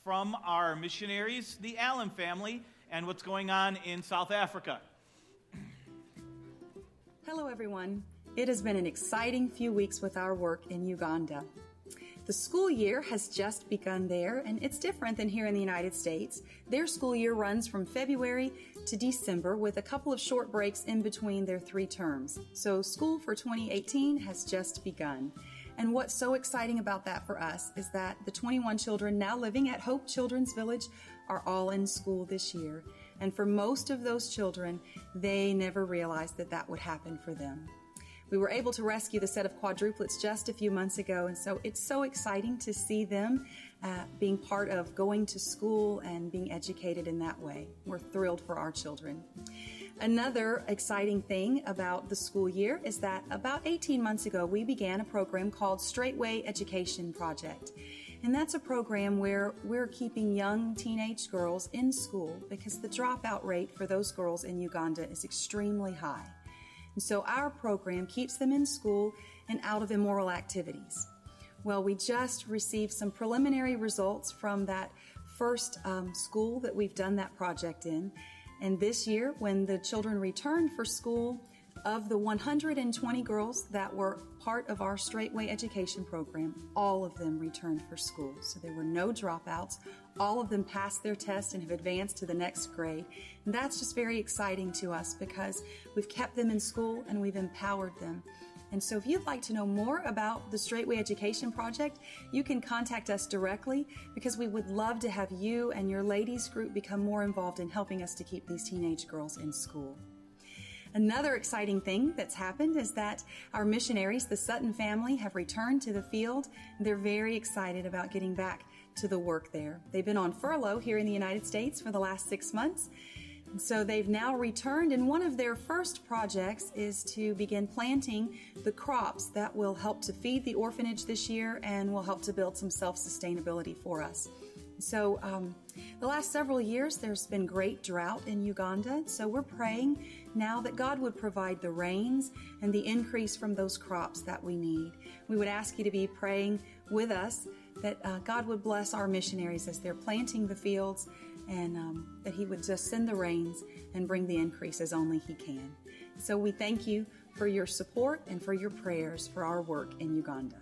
from our missionaries, the Allen family, and what's going on in South Africa. Hello, everyone. It has been an exciting few weeks with our work in Uganda. The school year has just begun there, and it's different than here in the United States. Their school year runs from February to December with a couple of short breaks in between their 3 terms. So school for 2018 has just begun. And what's so exciting about that for us is that the 21 children now living at Hope Children's Village are all in school this year. And for most of those children, they never realized that that would happen for them. We were able to rescue the set of quadruplets just a few months ago, and so it's so exciting to see them being part of going to school and being educated in that way. We're thrilled for our children. Another exciting thing about the school year is that about 18 months ago, we began a program called Straightway Education Project. And that's a program where we're keeping young teenage girls in school because the dropout rate for those girls in Uganda is extremely high. And so our program keeps them in school and out of immoral activities. Well, we just received some preliminary results from that first school that we've done that project in. And this year, when the children returned for school, of the 120 girls that were part of our Straightway Education program, all of them returned for school. So there were no dropouts. All of them passed their test and have advanced to the next grade. And that's just very exciting to us because we've kept them in school and we've empowered them. And so if you'd like to know more about the Straightway Education Project, you can contact us directly because we would love to have you and your ladies group become more involved in helping us to keep these teenage girls in school. Another exciting thing that's happened is that our missionaries, the Sutton family, have returned to the field. They're very excited about getting back to the work there. They've been on furlough here in the United States for the last 6 months. And so they've now returned, and one of their first projects is to begin planting the crops that will help to feed the orphanage this year and will help to build some self-sustainability for us. So the last several years, there's been great drought in Uganda. So we're praying now that God would provide the rains and the increase from those crops that we need. We would ask you to be praying with us that God would bless our missionaries as they're planting the fields and that He would just send the rains and bring the increase as only He can. So we thank you for your support and for your prayers for our work in Uganda.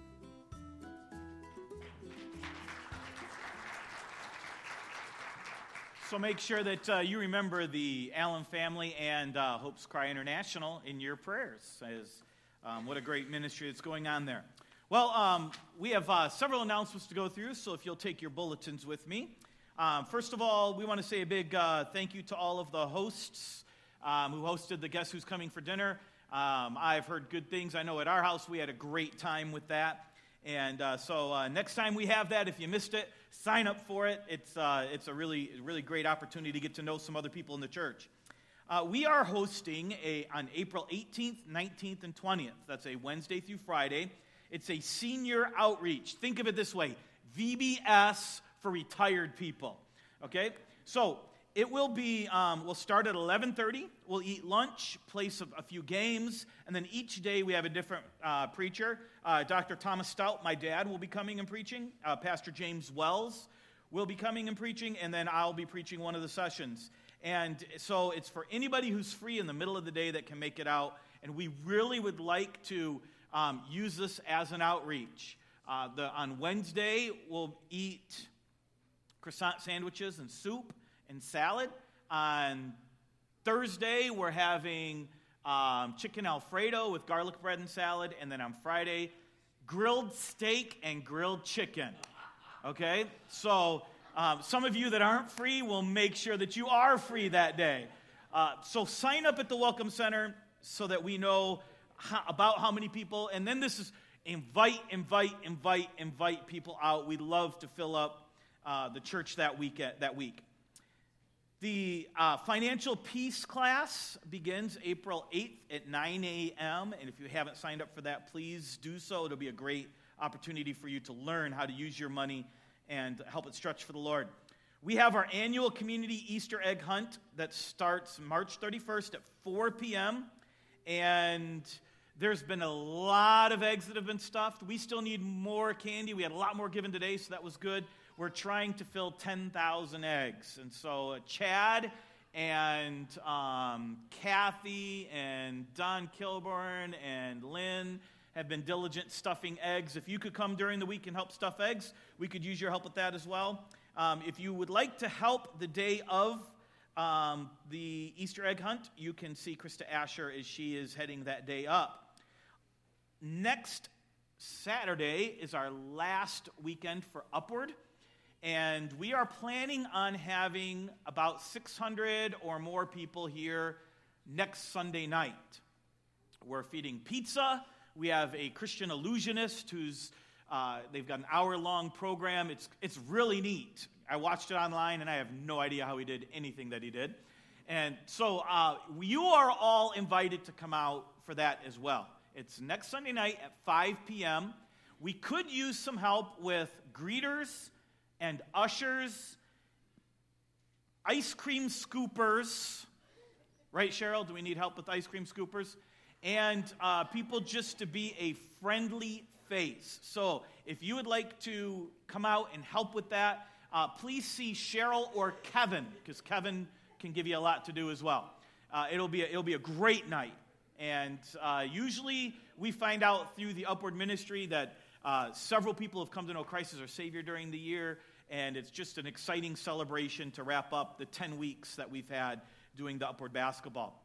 So make sure that you remember the Allen family and Hope's Cry International in your prayers. As what a great ministry that's going on there. Well, we have several announcements to go through, so if you'll take your bulletins with me. First of all, we want to say a big thank you to all of the hosts who hosted the Guess Who's Coming for Dinner. I've heard good things. I know at our house we had a great time with that. And so next time we have that, if you missed it, sign up for it. It's a really great opportunity to get to know some other people in the church. We are hosting on April 18th, 19th, and 20th. That's a Wednesday through Friday. It's a senior outreach. Think of it this way, VBS for retired people. Okay? So it will be, we'll start at 11:30. We'll eat lunch, play a few games, and then each day we have a different preacher. Dr. Thomas Stout, my dad, will be coming and preaching. Pastor James Wells will be coming and preaching, and then I'll be preaching one of the sessions. And so it's for anybody who's free in the middle of the day that can make it out, and we really would like to use this as an outreach. On Wednesday, we'll eat croissant sandwiches and soup and salad. On Thursday, we're having chicken Alfredo with garlic bread and salad. And then on Friday, grilled steak and grilled chicken. Okay? So some of you that aren't free will make sure that you are free that day. So sign up at the Welcome Center so that we know about how many people. And then this is invite people out. We'd love to fill up the church that week. The financial peace class begins April 8th at 9 a.m. And if you haven't signed up for that, please do so. It'll be a great opportunity for you to learn how to use your money and help it stretch for the Lord. We have our annual community Easter egg hunt that starts March 31st at 4 p.m. And there's been a lot of eggs that have been stuffed. We still need more candy. We had a lot more given today, so that was good. we're trying to fill 10,000 eggs. And so Chad and Kathy and Don Kilburn and Lynn have been diligent stuffing eggs. If you could come during the week and help stuff eggs, we could use your help with that as well. If you would like to help the day of the Easter egg hunt, you can see Krista Asher as she is heading that day up. Next Saturday is our last weekend for Upward, and we are planning on having about 600 or more people here next Sunday night. We're feeding pizza. We have a Christian illusionist who's they've got an hour-long program. It's really neat. I watched it online, and I have no idea how he did anything that he did. And so you are all invited to come out for that as well. It's next Sunday night at 5 p.m. We could use some help with greeters and ushers, ice cream scoopers. Right, Cheryl? Do we need help with ice cream scoopers? And people just to be a friendly face. So if you would like to come out and help with that, please see Cheryl or Kevin, because Kevin can give you a lot to do as well. It'll be a great night. And usually we find out through the Upward Ministry that several people have come to know Christ as our Savior during the year, and it's just an exciting celebration to wrap up the 10 weeks that we've had doing the Upward basketball.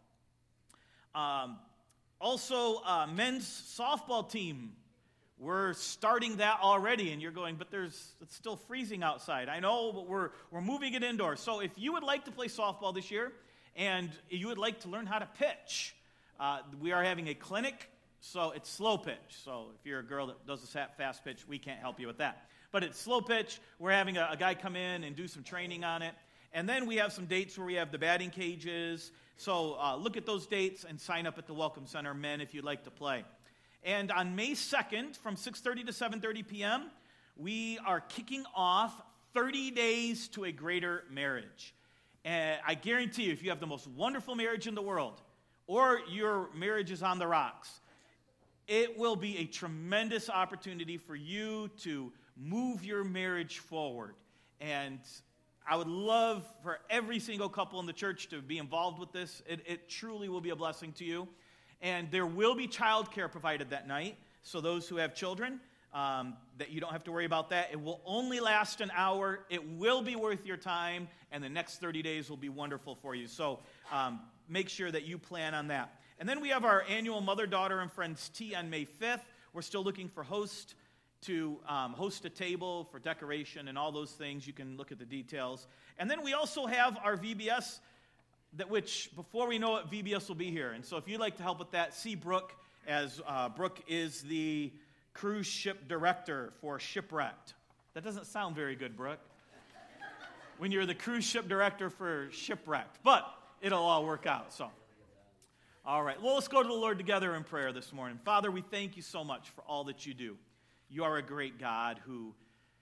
Also, men's softball team. We're starting that already, and you're going, but it's still freezing outside. I know, but we're moving it indoors. So if you would like to play softball this year, and you would like to learn how to pitch, we are having a clinic, so it's slow pitch. So if you're a girl that does a fast pitch, we can't help you with that. But it's slow pitch. We're having a guy come in and do some training on it. And then we have some dates where we have the batting cages. So look at those dates and sign up at the Welcome Center, men, if you'd like to play. And on May 2nd, from 6:30 to 7:30 p.m., we are kicking off 30 Days to a Greater Marriage. And I guarantee you, if you have the most wonderful marriage in the world, or your marriage is on the rocks, it will be a tremendous opportunity for you to move your marriage forward. And I would love for every single couple in the church to be involved with this. It truly will be a blessing to you. And there will be childcare provided that night. So those who have children, that you don't have to worry about that. It will only last an hour. It will be worth your time. And the next 30 days will be wonderful for you. So make sure that you plan on that. And then we have our annual Mother, Daughter, and Friends Tea on May 5th. We're still looking for hosts to host a table for decoration and all those things. You can look at the details. And then we also have our VBS, which before we know it, VBS will be here. And so if you'd like to help with that, see Brooke, as Brooke is the cruise ship director for Shipwrecked. That doesn't sound very good, Brooke, when you're the cruise ship director for Shipwrecked. But it'll all work out, so. All right, well, let's go to the Lord together in prayer this morning. Father, we thank you so much for all that you do. You are a great God who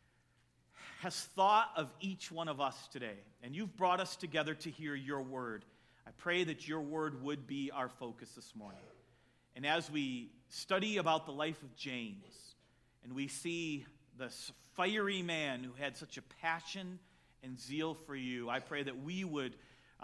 has thought of each one of us today, and you've brought us together to hear your word. I pray that your word would be our focus this morning. And as we study about the life of James, and we see this fiery man who had such a passion and zeal for you, I pray that we would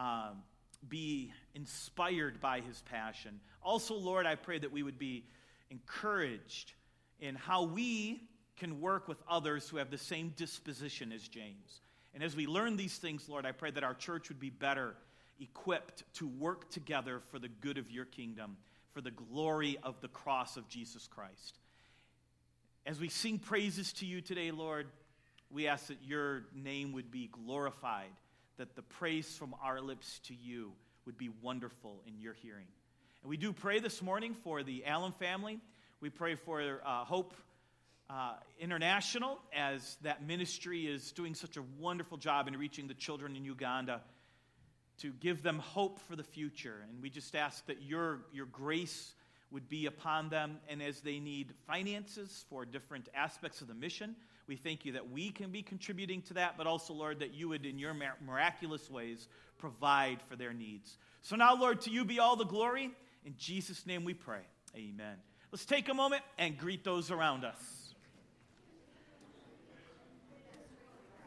be inspired by his passion. Also, Lord, I pray that we would be encouraged in how we can work with others who have the same disposition as James. And as we learn these things, Lord, I pray that our church would be better equipped to work together for the good of your kingdom, for the glory of the cross of Jesus Christ. As we sing praises to you today, Lord, we ask that your name would be glorified, that the praise from our lips to you would be wonderful in your hearing. And we do pray this morning for the Allen family. We pray for Hope International, as that ministry is doing such a wonderful job in reaching the children in Uganda, to give them hope for the future. And we just ask that your grace would be upon them, and as they need finances for different aspects of the mission, we thank you that we can be contributing to that, but also, Lord, that you would, in your miraculous ways, provide for their needs. So now, Lord, to you be all the glory. In Jesus' name we pray. Amen. Let's take a moment and greet those around us.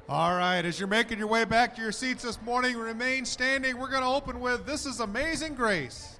All right, as you're making your way back to your seats this morning, remain standing. We're going to open with This is Amazing Grace.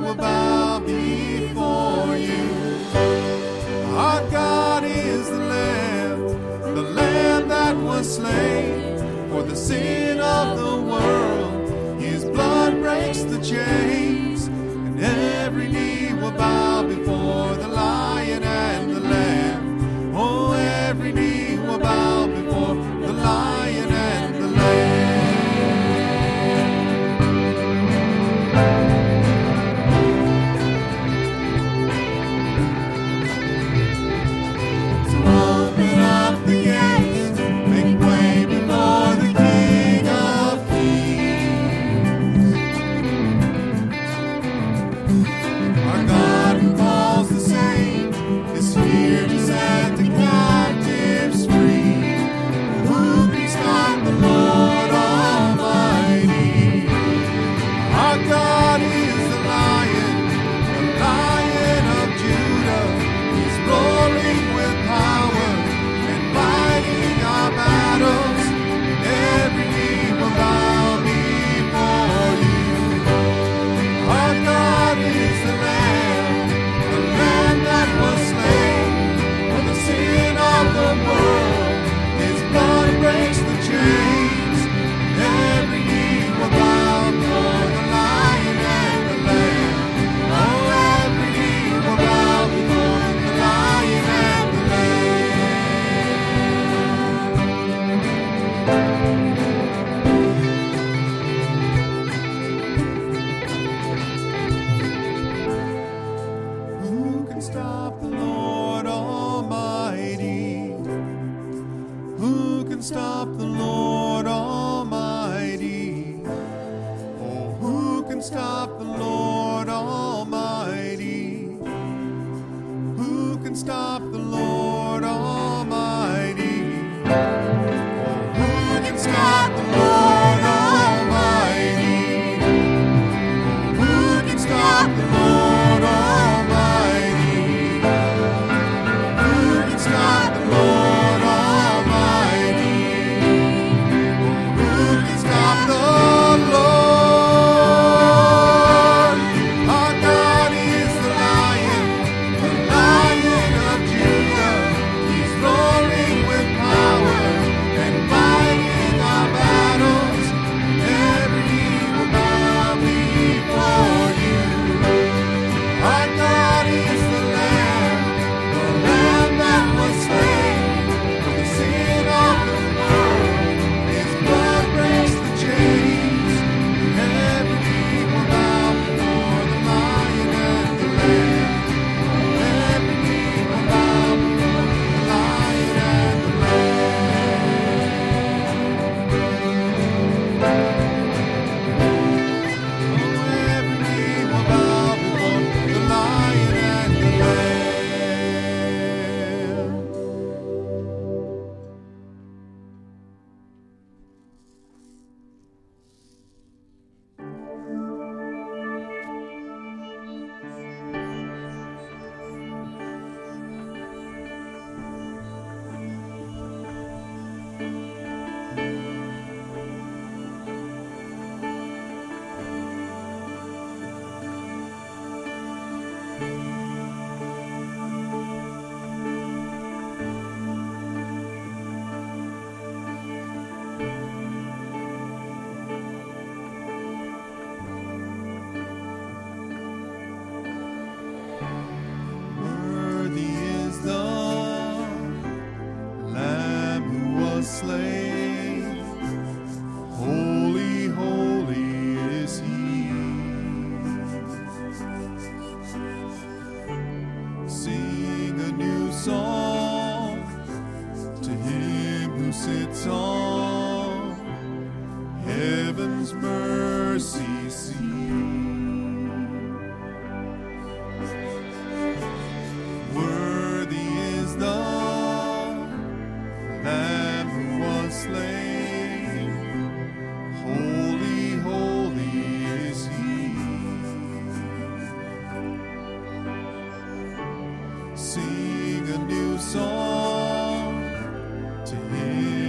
will bow before you. Our God is the Lamb that was slain for the sin of the world. His blood breaks the chains, and every knee will bow before the Lion and the Lamb. Oh, every knee will bow before the Lion and the Lamb.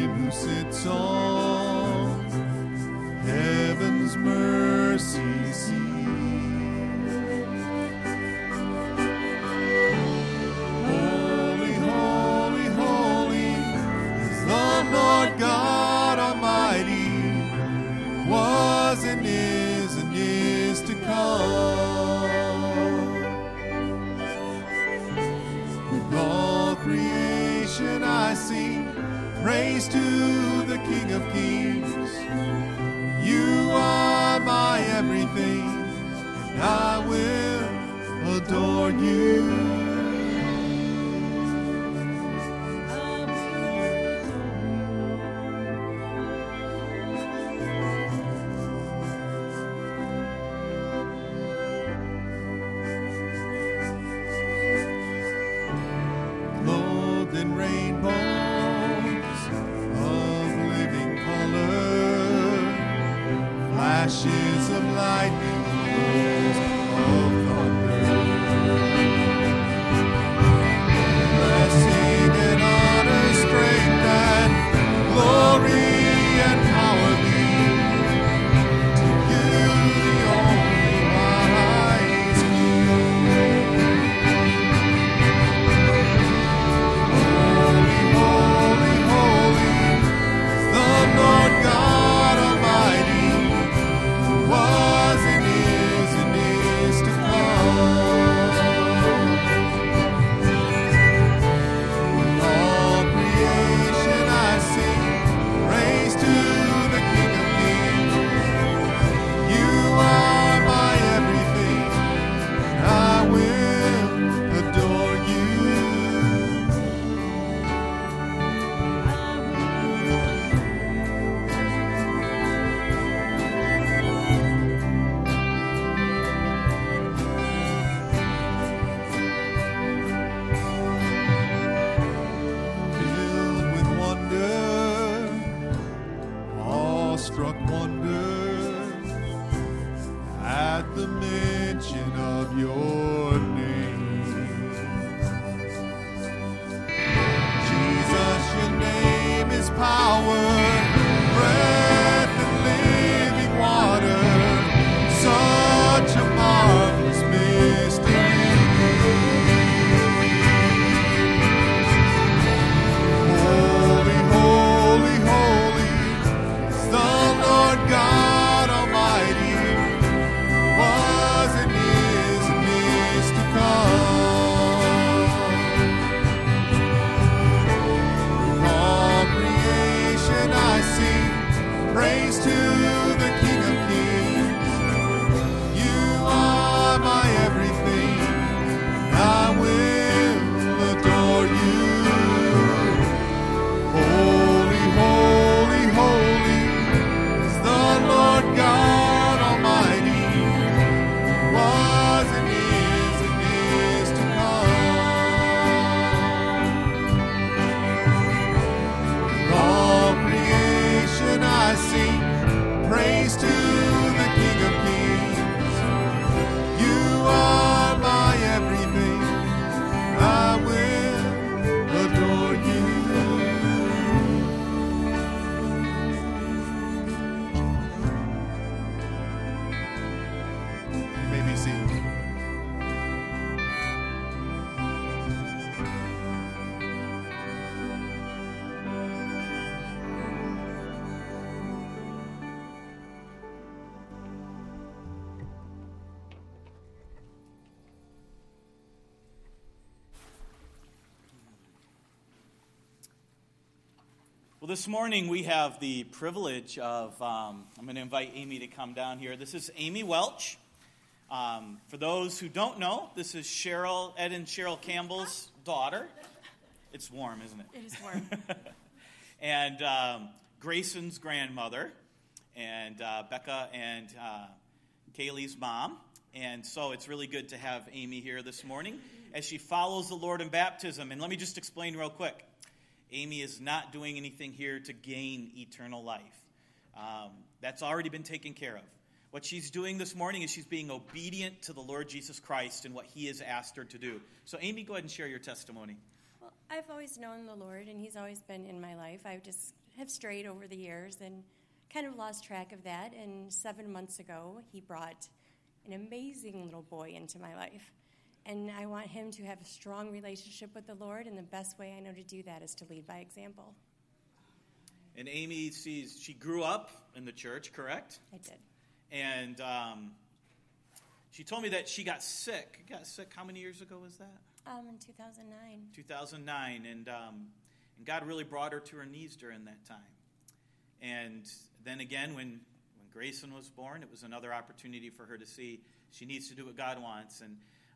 sits on heaven's mercy seat. adore you. Clothed in rainbows of living color, flashes of lightning, rolls of thunder. Blessing and honor, strength and glory and power be to you, the only wise King. Holy, holy, holy, the Lord God Almighty, who was and is to come. With all creation I sing praise to the King of Kings. You are my everything, and I will adore you. Filled with wonder, awestruck wonder, at the mention of your name. Jesus, your name is power, breath and living water, such a marvelous mystery. Holy, holy, holy is the Lord God Almighty, who was and is to come. With all creation I sing praise to the King of Kings. You are my everything, I will adore you. Holy, holy, holy is the Lord God Almighty, who was and is to come. With all creation I sing praise to the King of Kings. You are my everything, I will adore you. You may be seated. Well, this morning we have the privilege of, I'm going to invite Amy to come down here. This is Amy Welch. For those who don't know, this is Ed and Cheryl Campbell's daughter. It's warm, isn't it? It is warm. And Grayson's grandmother, and Becca and Kaylee's mom. And so it's really good to have Amy here this morning as she follows the Lord in baptism. And let me just explain real quick. Amy is not doing anything here to gain eternal life. That's already been taken care of. What she's doing this morning is she's being obedient to the Lord Jesus Christ and what he has asked her to do. So Amy, go ahead and share your testimony. Well, I've always known the Lord, and he's always been in my life. I just have strayed over the years and kind of lost track of that. And 7 months ago, he brought an amazing little boy into my life. And I want him to have a strong relationship with the Lord, and the best way I know to do that is to lead by example. And Amy she grew up in the church, correct? I did. And she told me that she got sick. Got sick, how many years ago was that? In 2009. 2009, and God really brought her to her knees during that time. And then again, when Grayson was born, it was another opportunity for her to see she needs to do what God wants. And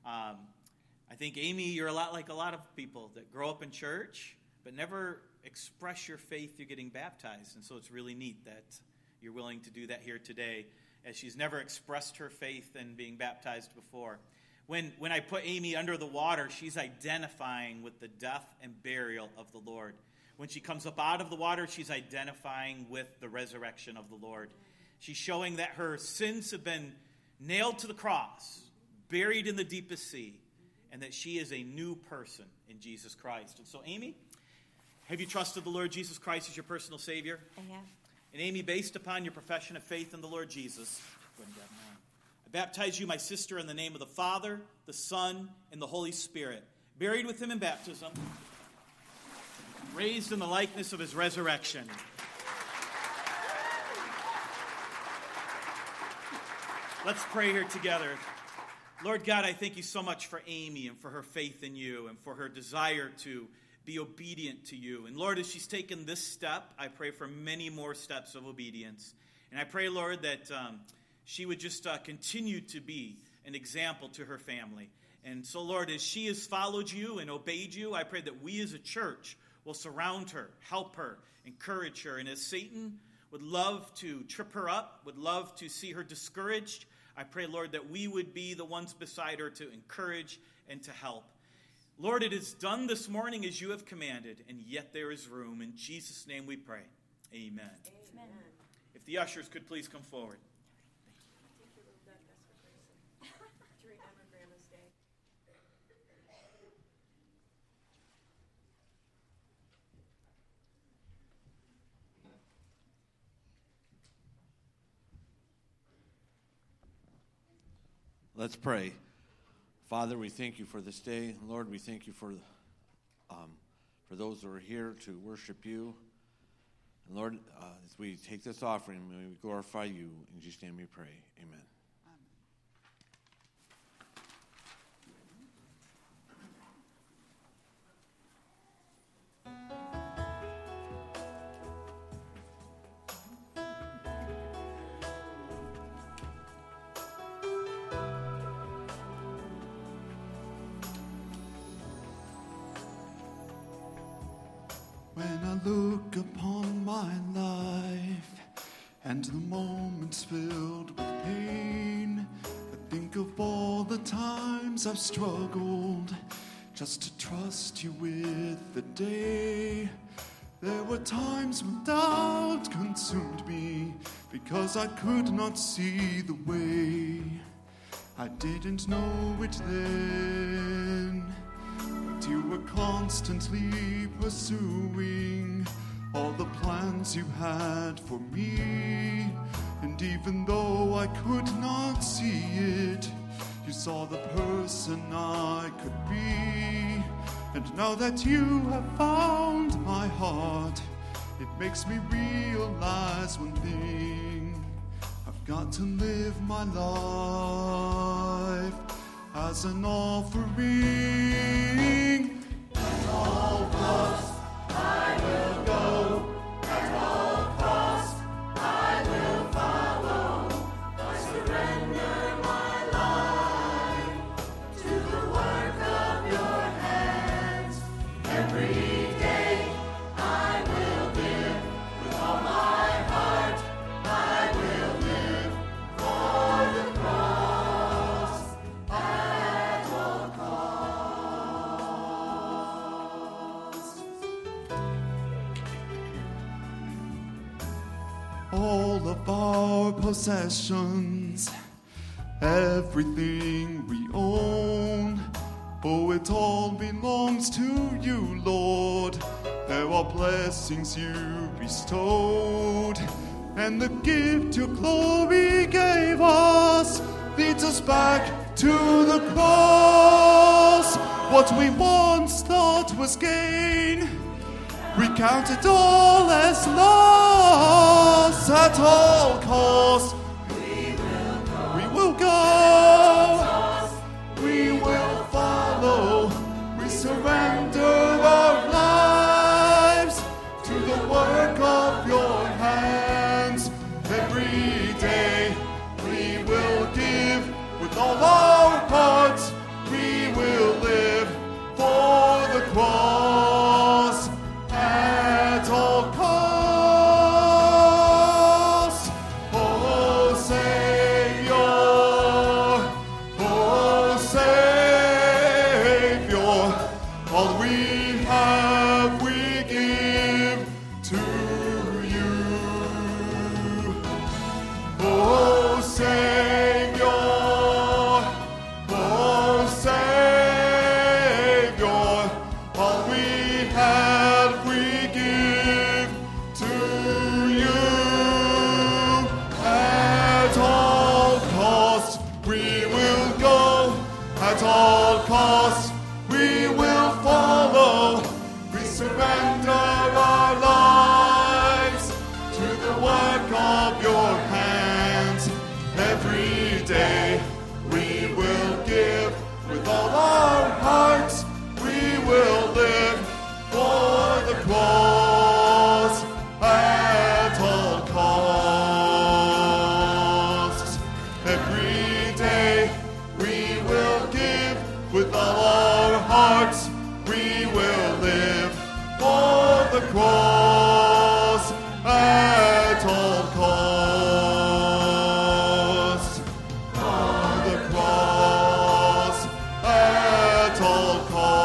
I think, Amy, you're a lot like a lot of people that grow up in church but never express your faith through getting baptized. And so it's really neat that you're willing to do that here today, as she's never expressed her faith in being baptized before. When I put Amy under the water, she's identifying with the death and burial of the Lord. When she comes up out of the water, she's identifying with the resurrection of the Lord. She's showing that her sins have been nailed to the cross, buried in the deepest sea, and that she is a new person in Jesus Christ. And so, Amy, have you trusted the Lord Jesus Christ as your personal Savior? I have. And Amy, based upon your profession of faith in the Lord Jesus, go ahead and grab mine. I baptize you, my sister, in the name of the Father, the Son, and the Holy Spirit, buried with him in baptism, raised in the likeness of his resurrection. Let's pray here together. Lord God, I thank you so much for Amy and for her faith in you and for her desire to be obedient to you. And Lord, as she's taken this step, I pray for many more steps of obedience. And I pray, Lord, that she would just continue to be an example to her family. And so, Lord, as she has followed you and obeyed you, I pray that we as a church will surround her, help her, encourage her. And as Satan would love to trip her up, would love to see her discouraged, I pray, Lord, that we would be the ones beside her to encourage and to help. Lord, it is done this morning as you have commanded, and yet there is room. In Jesus' name we pray. Amen. Amen. If the ushers could please come forward. Let's pray. Father, we thank you for this day. Lord, we thank you for those that are here to worship you. And Lord, as we take this offering, may we glorify you. In Jesus' name we pray. Amen. When I look upon my life and the moments filled with pain, I think of all the times I've struggled just to trust you with the day. There were times when doubt consumed me because I could not see the way. I didn't know it then. You were constantly pursuing all the plans you had for me. And even though I could not see it, you saw the person I could be. And now that you have found my heart, it makes me realize one thing. I've got to live my life as an offering. At all costs, I will go. At all costs, I will follow. I surrender my life to the work of your hands. Every day I will live with all my heart. I will live for the cross at all costs. All of our possessions, everything we own, oh, it all belongs to you, Lord. There are blessings you bestowed, and the gift your glory gave us leads us back to the cross. What we once thought was gain, we count it all as loss. At all costs, we will go. We will follow. We surrender our lives to the work of your hands. Every day we will give with all our hearts. We All we have we give to you. Oh, Savior, all we have we give to you. At all cost we will go, at all cost we will follow. We surrender our lives to the work of your hands. Every day we will give with all our hearts. We will live for the cross at all costs. Every day we will give with all our hearts. We will live for the cross at all costs. For the cross at all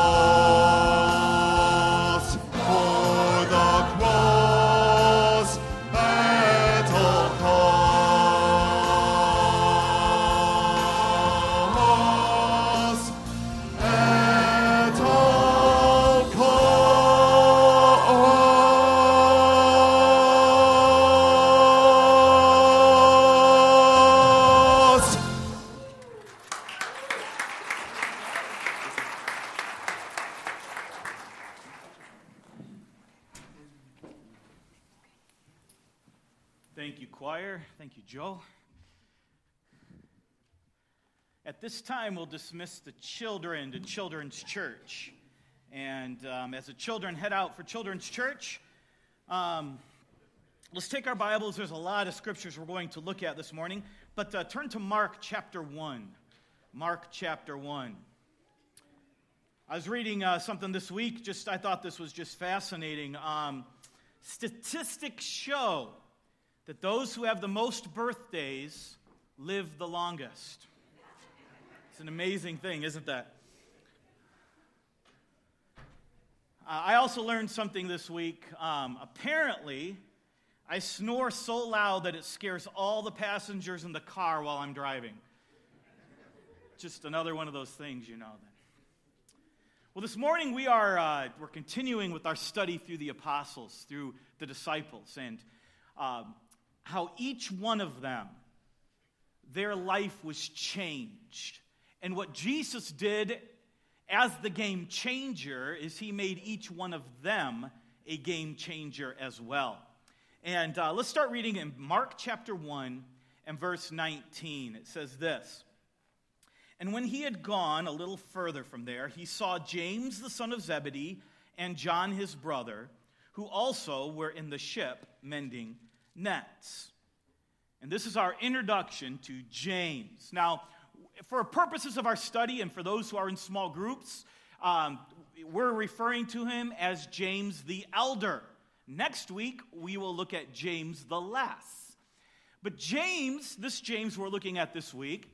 costs. For the cross at all costs. At all costs. Thank you, choir. Thank you, Joe. At this time, we'll dismiss the children to Children's Church. And as the children head out for Children's Church, let's take our Bibles. There's a lot of scriptures we're going to look at this morning. But turn to Mark chapter 1. Mark chapter 1. I was reading something this week. I thought this was just fascinating. Statistics show that those who have the most birthdays live the longest. It's an amazing thing, isn't that? I also learned something this week. Apparently, I snore so loud that it scares all the passengers in the car while I'm driving. Just another one of those things, you know. Well, this morning we're continuing with our study through the apostles, through the disciples, and how each one of them, their life was changed. And what Jesus did as the game changer is he made each one of them a game changer as well. And let's start reading in Mark chapter 1 and verse 19. It says this: "And when he had gone a little further from there, he saw James the son of Zebedee and John his brother, who also were in the ship mending nets." And this is our introduction to James. Now, for purposes of our study and for those who are in small groups, we're referring to him as James the Elder. Next week, we will look at James the Less. But James, this James we're looking at this week,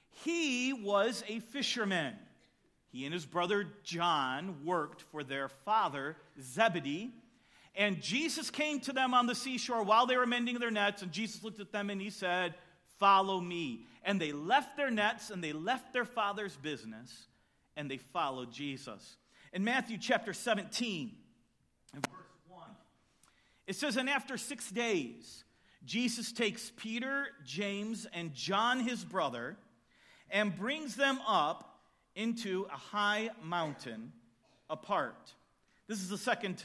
he was a fisherman. He and his brother John worked for their father, Zebedee. And Jesus came to them on the seashore while they were mending their nets, and Jesus looked at them and he said, "Follow me." And they left their nets and they left their father's business and they followed Jesus. In Matthew chapter 17, and verse 1, it says, "And after 6 days, Jesus takes Peter, James, and John his brother and brings them up into a high mountain apart." This is the second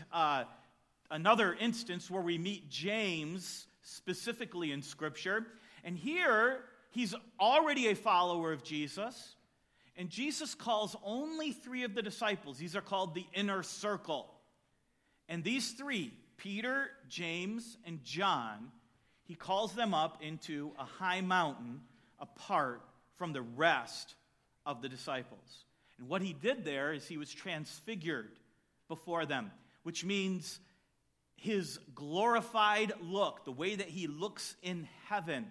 another instance where we meet James specifically in Scripture. And here, he's already a follower of Jesus. And Jesus calls only 3 of the disciples. These are called the inner circle. And these 3, Peter, James, and John, he calls them up into a high mountain apart from the rest of the disciples. And what he did there is he was transfigured before them, which means his glorified look, the way that he looks in heaven,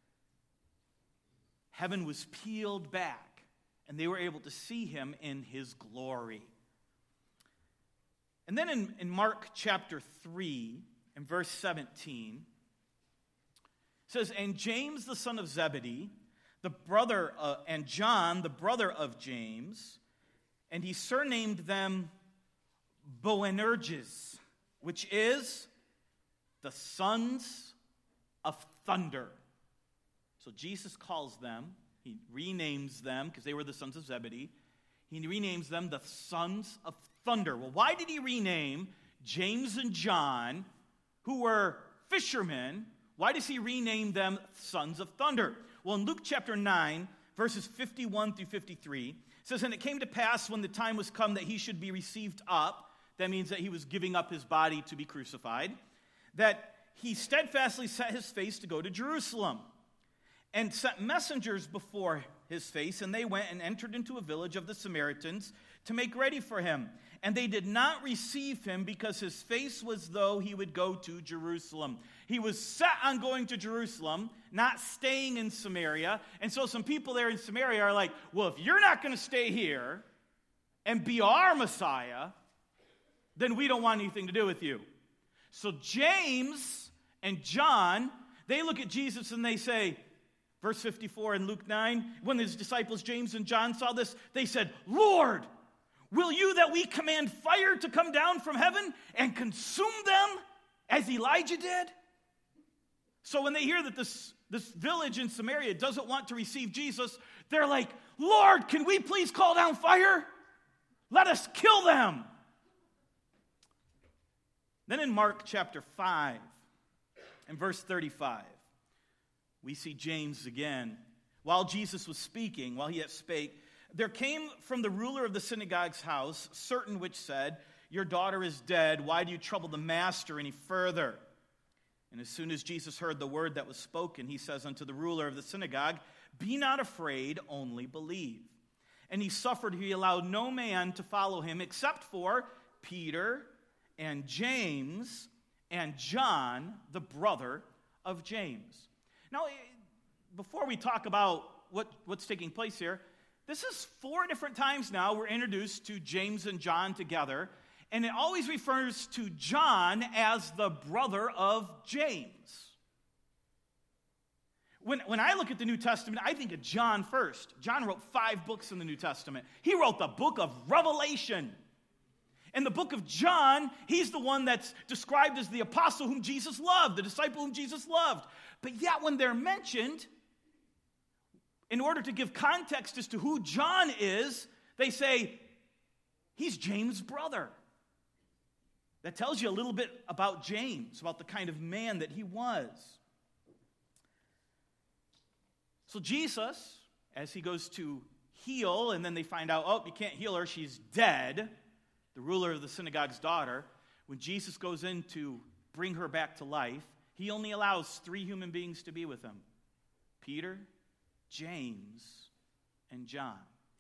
heaven was peeled back, and they were able to see him in his glory. And then in Mark chapter 3, in verse 17, it says, and James the son of Zebedee, the brother, and John the brother of James, and he surnamed them Boanerges, which is the sons of thunder. So Jesus calls them, he renames them, because they were the sons of Zebedee, he renames them the sons of thunder. Well, why did he rename James and John, who were fishermen, why does he rename them sons of thunder? Well, in Luke chapter 9, verses 51 through 53, it says, and it came to pass when the time was come that he should be received up, that means that he was giving up his body to be crucified, that he steadfastly set his face to go to Jerusalem, and sent messengers before his face, and they went and entered into a village of the Samaritans to make ready for him. And they did not receive him because his face was though he would go to Jerusalem. He was set on going to Jerusalem, not staying in Samaria. And so some people there in Samaria are like, well, if you're not going to stay here and be our Messiah, then we don't want anything to do with you. So James and John, they look at Jesus and they say, verse 54 in Luke 9, when his disciples James and John saw this, they said, Lord, will you that we command fire to come down from heaven and consume them as Elijah did? So when they hear that this village in Samaria doesn't want to receive Jesus, they're like, Lord, can we please call down fire? Let us kill them. Then in Mark chapter 5 and verse 35, we see James again. While Jesus was speaking, while he yet spake, there came from the ruler of the synagogue's house certain which said, your daughter is dead. Why do you trouble the master any further? And as soon as Jesus heard the word that was spoken, he says unto the ruler of the synagogue, be not afraid, only believe. And he allowed no man to follow him except for Peter and James and John, the brother of James. Now, before we talk about what's taking place here, this is 4 different times now we're introduced to James and John together, and it always refers to John as the brother of James. When I look at the New Testament, I think of John first. John wrote 5 books in the New Testament. He wrote the book of Revelation. In the book of John, he's the one that's described as the apostle whom Jesus loved, the disciple whom Jesus loved. But yet when they're mentioned, in order to give context as to who John is, they say, he's James' brother. That tells you a little bit about James, about the kind of man that he was. So Jesus, as he goes to heal, and then they find out, oh, you can't heal her, she's dead, the ruler of the synagogue's daughter, when Jesus goes in to bring her back to life, he only allows 3 human beings to be with him. Peter, James, and John.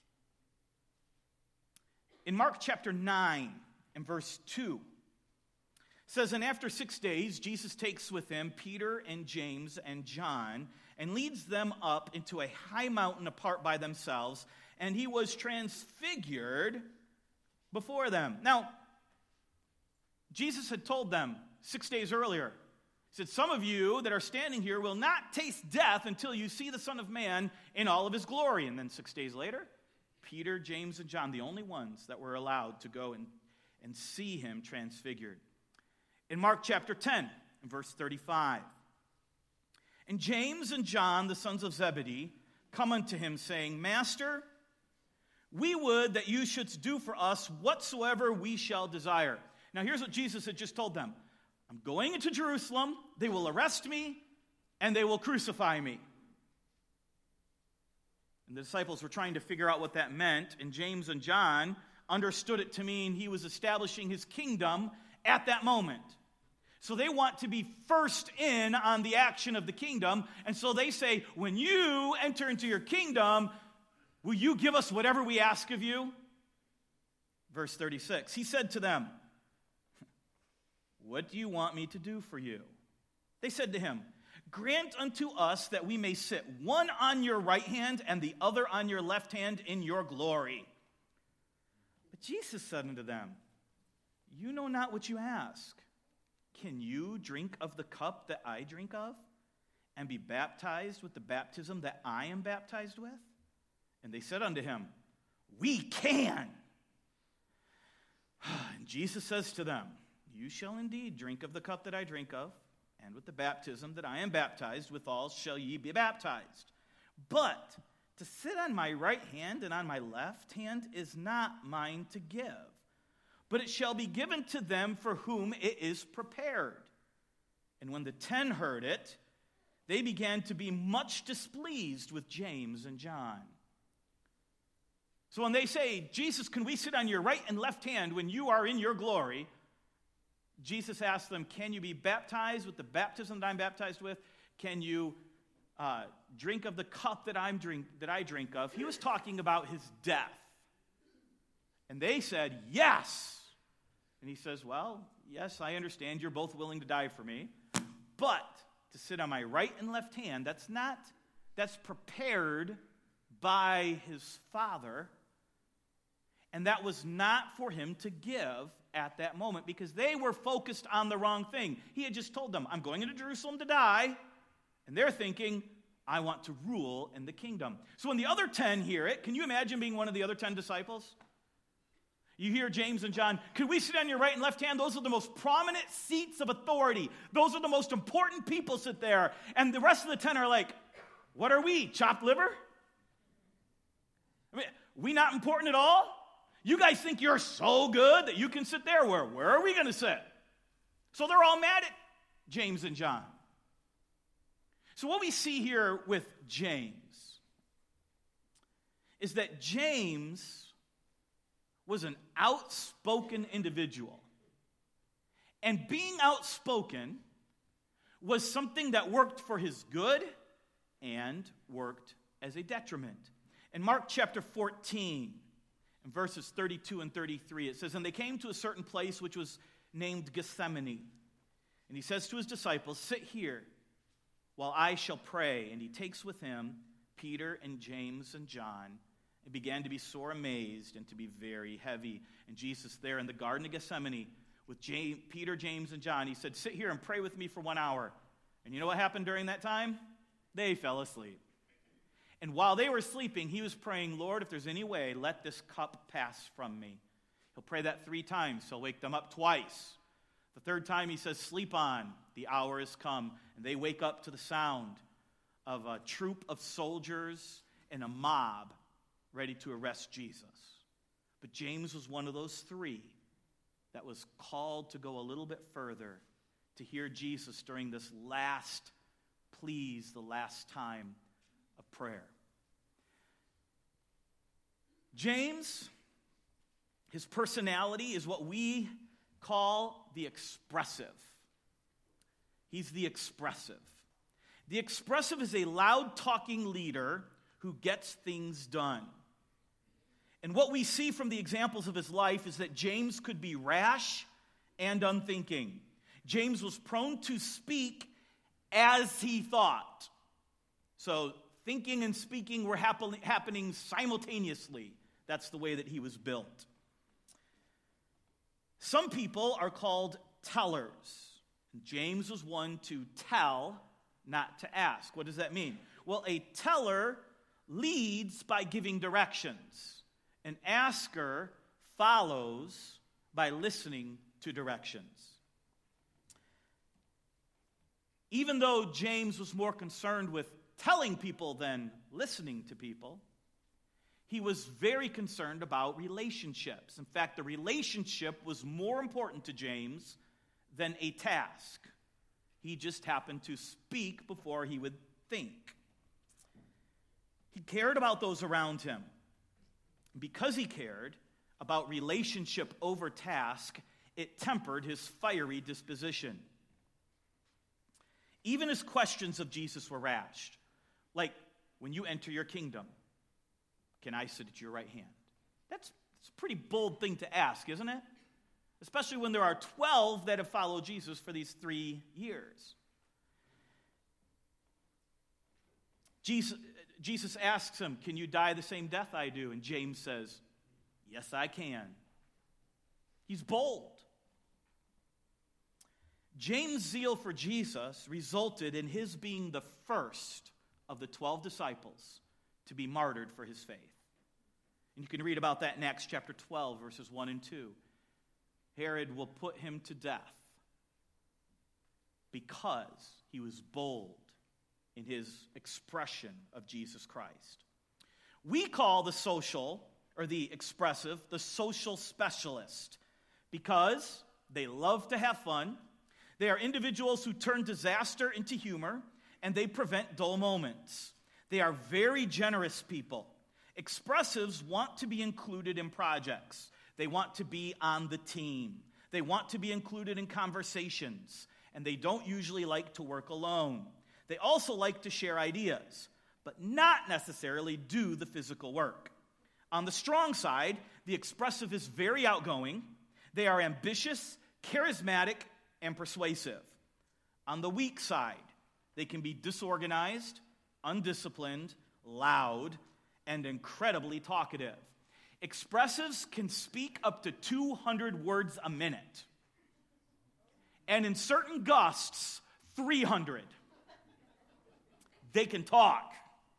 In Mark chapter 9 and verse 2, it says, and after 6 days, Jesus takes with him Peter and James and John and leads them up into a high mountain apart by themselves, and he was transfigured before them. Now, Jesus had told them 6 days earlier, he said, some of you that are standing here will not taste death until you see the Son of Man in all of his glory. And then 6 days later, Peter, James, and John, the only ones that were allowed to go and see him transfigured. In Mark chapter 10, verse 35, and James and John, the sons of Zebedee, come unto him, saying, Master, we would that you shouldst do for us whatsoever we shall desire. Now here's what Jesus had just told them. I'm going into Jerusalem, they will arrest me, and they will crucify me. And the disciples were trying to figure out what that meant, and James and John understood it to mean he was establishing his kingdom at that moment. So they want to be first in on the action of the kingdom, and so they say, when you enter into your kingdom, will you give us whatever we ask of you? Verse 36, he said to them, what do you want me to do for you? They said to him, grant unto us that we may sit one on your right hand and the other on your left hand in your glory. But Jesus said unto them, you know not what you ask. Can you drink of the cup that I drink of, and be baptized with the baptism that I am baptized with? And they said unto him, we can. And Jesus says to them, you shall indeed drink of the cup that I drink of, and with the baptism that I am baptized withal shall ye be baptized. But to sit on my right hand and on my left hand is not mine to give, but it shall be given to them for whom it is prepared. And when the 10 heard it, they began to be much displeased with James and John. So when they say, Jesus, can we sit on your right and left hand when you are in your glory? Jesus asked them, can you be baptized with the baptism that I'm baptized with? Can you drink of the cup that I drink of? He was talking about his death. And they said, yes. And he says, well, yes, I understand you're both willing to die for me. But to sit on my right and left hand, that's prepared by his Father. And that was not for him to give at that moment because they were focused on the wrong thing. He had just told them, I'm going into Jerusalem to die. And they're thinking, I want to rule in the kingdom. So when the other 10 hear it, can you imagine being one of the other 10 disciples? You hear James and John, could we sit on your right and left hand? Those are the most prominent seats of authority. Those are the most important people sit there. And the rest of the 10 are like, what are we, chopped liver? I mean, we not important at all? You guys think you're so good that you can sit there? Where are we going to sit? So they're all mad at James and John. So what we see here with James is that James was an outspoken individual. And being outspoken was something that worked for his good and worked as a detriment. In Mark chapter 14, in verses 32 and 33, it says, and they came to a certain place which was named Gethsemane. And he says to his disciples, sit here while I shall pray. And he takes with him Peter and James and John, and began to be sore amazed and to be very heavy. And Jesus there in the Garden of Gethsemane with Peter, James, and John, he said, sit here and pray with me for 1 hour. And you know what happened during that time? They fell asleep. And while they were sleeping, he was praying, Lord, if there's any way, let this cup pass from me. He'll pray that 3 times. He'll wake them up twice. The 3rd time he says, sleep on. The hour has come. And they wake up to the sound of a troop of soldiers and a mob ready to arrest Jesus. But James was one of those 3 that was called to go a little bit further to hear Jesus during this last please, the last time of prayer. James, his personality is what we call the expressive. He's the expressive. The expressive is a loud-talking leader who gets things done. And what we see from the examples of his life is that James could be rash and unthinking. James was prone to speak as he thought. So thinking and speaking were happening simultaneously. That's the way that he was built. Some people are called tellers. James was one to tell, not to ask. What does that mean? Well, a teller leads by giving directions. An asker follows by listening to directions. Even though James was more concerned with telling people than listening to people, he was very concerned about relationships. In fact, the relationship was more important to James than a task. He just happened to speak before he would think. He cared about those around him. Because he cared about relationship over task, it tempered his fiery disposition. Even his questions of Jesus were rash. Like, when you enter your kingdom, can I sit at your right hand? That's a pretty bold thing to ask, isn't it? Especially when there are 12 that have followed Jesus for these 3 years. Jesus asks him, can you die the same death I do? And James says, yes, I can. He's bold. James' zeal for Jesus resulted in his being the first of the 12 disciples to be martyred for his faith. And you can read about that in Acts chapter 12, verses 1 and 2. Herod will put him to death because he was bold in his expression of Jesus Christ. We call the social, or the expressive, the social specialist because they love to have fun. They are individuals who turn disaster into humor, and they prevent dull moments. They are very generous people. Expressives want to be included in projects. They want to be on the team. They want to be included in conversations, and they don't usually like to work alone. They also like to share ideas, but not necessarily do the physical work. On the strong side, the expressive is very outgoing. They are ambitious, charismatic, and persuasive. On the weak side, they can be disorganized, undisciplined, loud, and incredibly talkative. Expressives can speak up to 200 words a minute, and in certain gusts, 300. They can talk.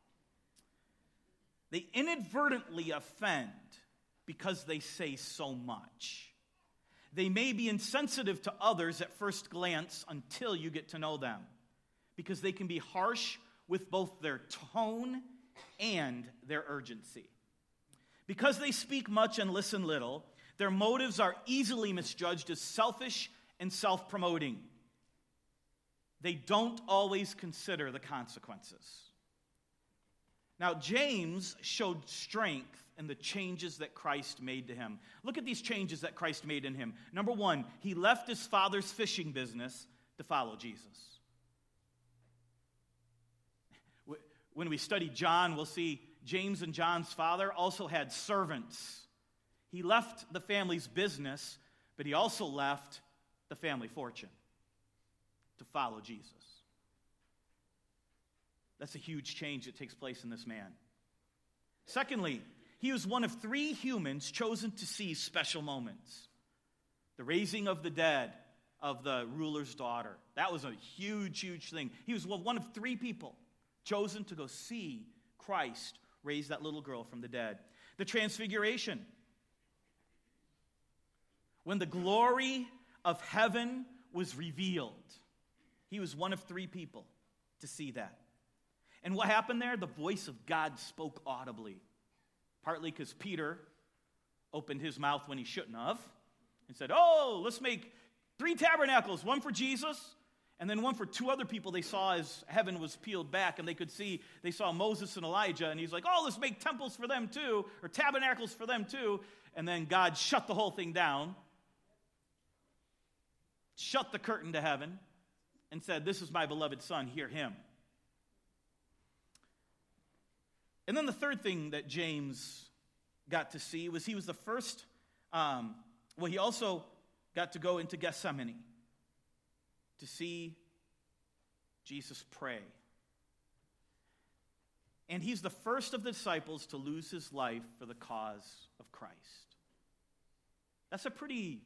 They inadvertently offend because they say so much. They may be insensitive to others at first glance until you get to know them, because they can be harsh with both their tone and their urgency. Because they speak much and listen little, their motives are easily misjudged as selfish and self-promoting. They don't always consider the consequences. Now, James showed strength in the changes that Christ made to him. Look at these changes that Christ made in him. Number one, he left his father's fishing business to follow Jesus. When we study John, we'll see James and John's father also had servants. He left the family's business, but he also left the family fortune to follow Jesus. That's a huge change that takes place in this man. Secondly, he was one of 3 humans chosen to see special moments. The raising of the dead of the ruler's daughter. That was a huge, huge thing. He was one of 3 people chosen to go see Christ raise that little girl from the dead. The transfiguration. When the glory of heaven was revealed, he was one of 3 people to see that. And what happened there? The voice of God spoke audibly. Partly because Peter opened his mouth when he shouldn't have and said, let's make 3 tabernacles, one for Jesus, and then one for 2 other people they saw as heaven was peeled back, and they saw Moses and Elijah, and he's like, let's make temples for them too, or tabernacles for them too. And then God shut the whole thing down, shut the curtain to heaven, and said, this is my beloved son, hear him. And then the third thing that James got to see was he was the first, he also got to go into Gethsemane to see Jesus pray. And he's the first of the disciples to lose his life for the cause of Christ. That's a pretty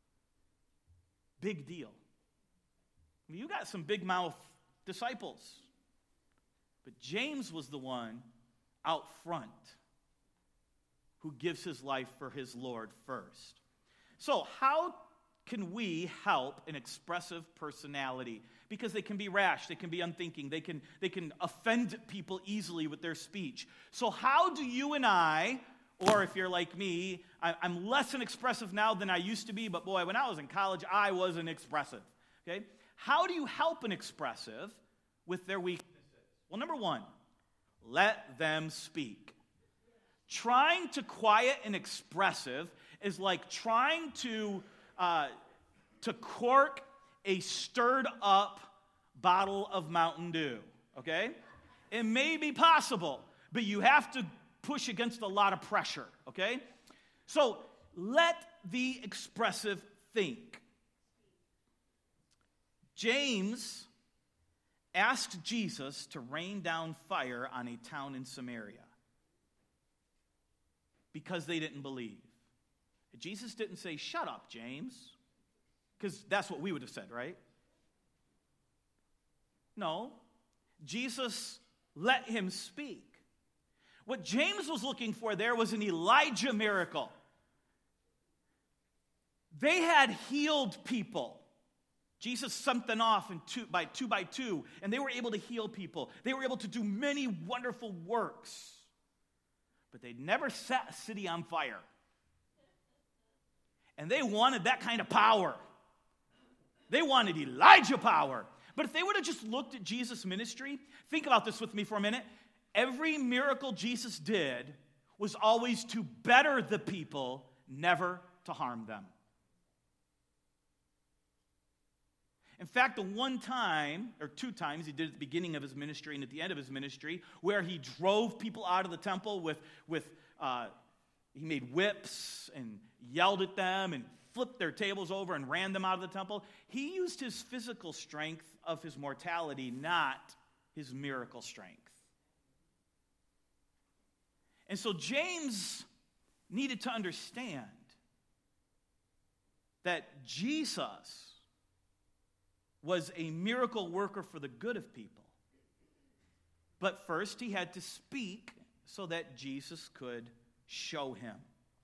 big deal. I mean, you got some big mouth disciples, but James was the one out front who gives his life for his Lord first. So how can we help an expressive personality? Because they can be rash, they can be unthinking, they can offend people easily with their speech. So how do you and I, or if you're like me, I'm less an expressive now than I used to be, but boy, when I was in college, I wasn't expressive. Okay? How do you help an expressive with their weaknesses? Well, number one, let them speak. Trying to quiet an expressive is like trying to cork a stirred up bottle of Mountain Dew, okay? It may be possible, but you have to push against a lot of pressure, okay? So let the expressive think. James asked Jesus to rain down fire on a town in Samaria because they didn't believe. Jesus didn't say, shut up, James, because that's what we would have said, right? No, Jesus let him speak. What James was looking for there was an Elijah miracle. They had healed people. Jesus sent them off by two, and they were able to heal people. They were able to do many wonderful works. But they'd never set a city on fire. And they wanted that kind of power. They wanted Elijah power. But if they would have just looked at Jesus' ministry, think about this with me for a minute. Every miracle Jesus did was always to better the people, never to harm them. In fact, the one time, or two times, he did at the beginning of his ministry and at the end of his ministry, where he drove people out of the temple he made whips and yelled at them and flipped their tables over and ran them out of the temple. He used his physical strength of his mortality, not his miracle strength. And so James needed to understand that Jesus was a miracle worker for the good of people. But first, he had to speak so that Jesus could show him.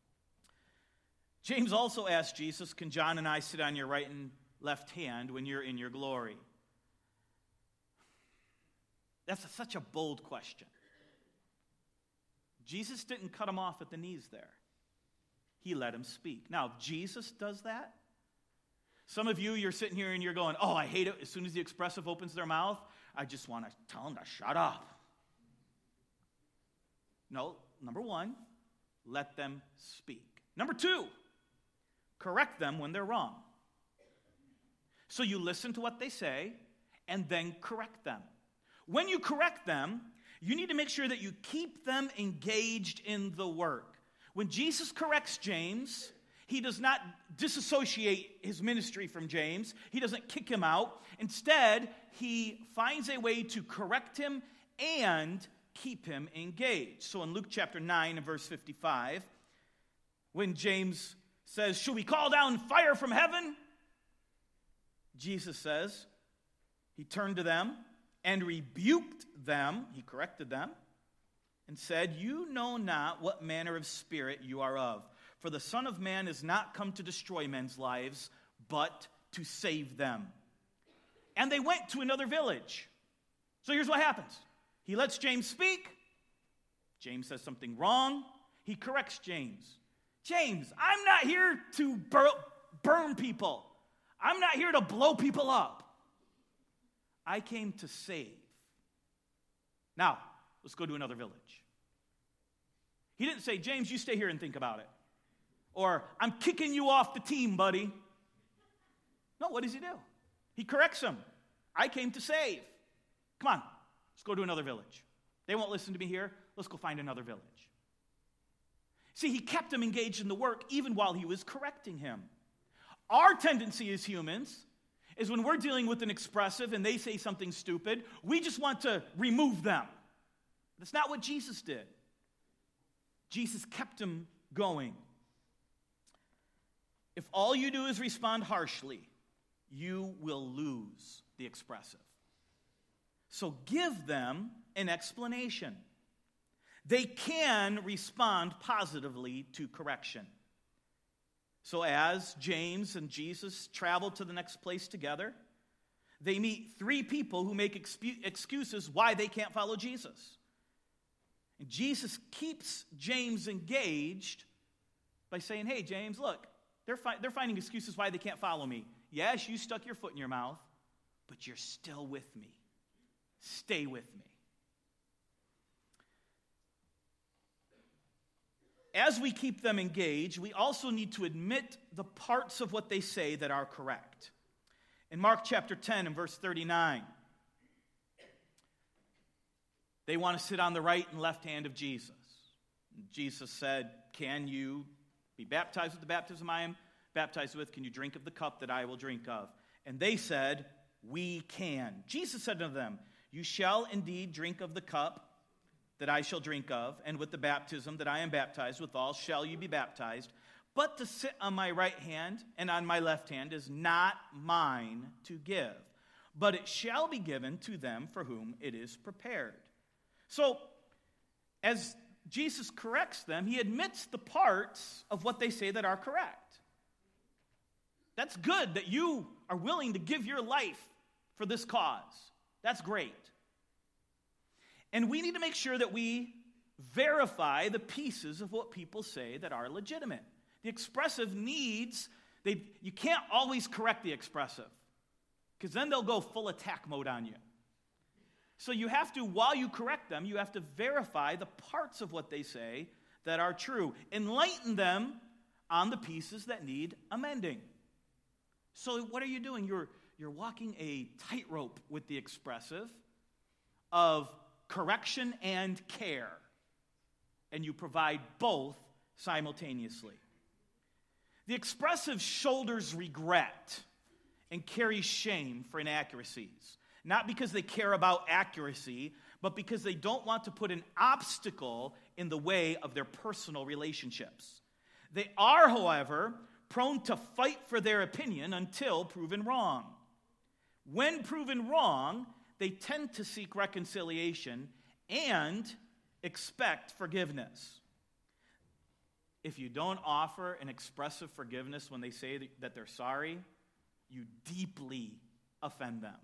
James also asked Jesus, can John and I sit on your right and left hand when you're in your glory? That's such a bold question. Jesus didn't cut him off at the knees there. He let him speak. Now, if Jesus does that, some of you're sitting here and you're going, oh, I hate it. As soon as the expressive opens their mouth, I just want to tell them to shut up. No, number one, let them speak. Number two, correct them when they're wrong. So you listen to what they say and then correct them. When you correct them, you need to make sure that you keep them engaged in the work. When Jesus corrects James, he does not disassociate his ministry from James. He doesn't kick him out. Instead, he finds a way to correct him and keep him engaged. So in Luke chapter 9 and verse 55, when James says, "Shall we call down fire from heaven?" Jesus says, he turned to them and rebuked them, he corrected them, and said, "You know not what manner of spirit you are of. For the Son of Man is not come to destroy men's lives, but to save them." And they went to another village. So here's what happens. He lets James speak. James says something wrong. He corrects James. James, I'm not here to burn people. I'm not here to blow people up. I came to save. Now, let's go to another village. He didn't say, "James, you stay here and think about it." Or, "I'm kicking you off the team, buddy." No, what does he do? He corrects him. I came to save. Come on, let's go to another village. They won't listen to me here. Let's go find another village. See, he kept him engaged in the work even while he was correcting him. Our tendency as humans is when we're dealing with an expressive and they say something stupid, we just want to remove them. That's not what Jesus did. Jesus kept him going. If all you do is respond harshly, you will lose the expressive. So give them an explanation. They can respond positively to correction. So as James and Jesus travel to the next place together, they meet three people who make excuses why they can't follow Jesus. And Jesus keeps James engaged by saying, "Hey, James, look, they're finding excuses why they can't follow me. Yes, you stuck your foot in your mouth, but you're still with me. Stay with me." As we keep them engaged, we also need to admit the parts of what they say that are correct. In Mark chapter 10 and verse 39, they want to sit on the right and left hand of Jesus. And Jesus said, "Can you be baptized with the baptism I am baptized with? Can you drink of the cup that I will drink of?" And they said, "We can." Jesus said to them, "You shall indeed drink of the cup that I shall drink of, and with the baptism that I am baptized withal shall you be baptized. But to sit on my right hand and on my left hand is not mine to give, but it shall be given to them for whom it is prepared. So, as Jesus corrects them, he admits the parts of what they say that are correct. That's good that you are willing to give your life for this cause. That's great. And we need to make sure that we verify the pieces of what people say that are legitimate. The expressive needs, you can't always correct the expressive, because then they'll go full attack mode on you. So you have to, while you correct them, you have to verify the parts of what they say that are true. Enlighten them on the pieces that need amending. So what are you doing? You're walking a tightrope with the expressive of correction and care. And you provide both simultaneously. The expressive shoulders regret and carries shame for inaccuracies. Not because they care about accuracy, but because they don't want to put an obstacle in the way of their personal relationships. They are, however, prone to fight for their opinion until proven wrong. When proven wrong, they tend to seek reconciliation and expect forgiveness. If you don't offer an expressive forgiveness when they say that they're sorry, you deeply offend them.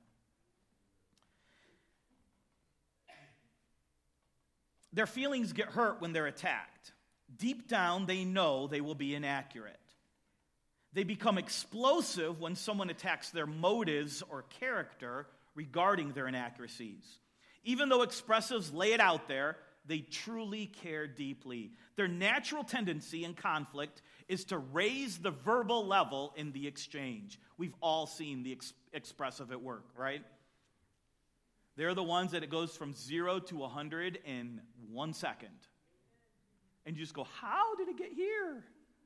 Their feelings get hurt when they're attacked. Deep down, they know they will be inaccurate. They become explosive when someone attacks their motives or character regarding their inaccuracies. Even though expressives lay it out there, they truly care deeply. Their natural tendency in conflict is to raise the verbal level in the exchange. We've all seen the expressive at work, right? They're the ones that it goes from 0 to 100 in 1 second. And you just go, how did it get here?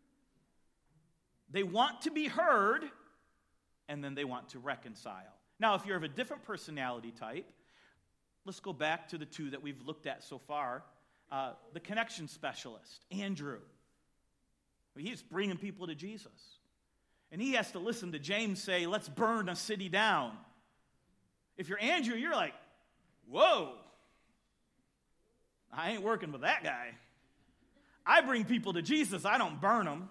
They want to be heard, and then they want to reconcile. Now, if you're of a different personality type, let's go back to the two that we've looked at so far. The connection specialist, Andrew. He's bringing people to Jesus. And he has to listen to James say, let's burn a city down. If you're Andrew, you're like, whoa, I ain't working with that guy. I bring people to Jesus, I don't burn them.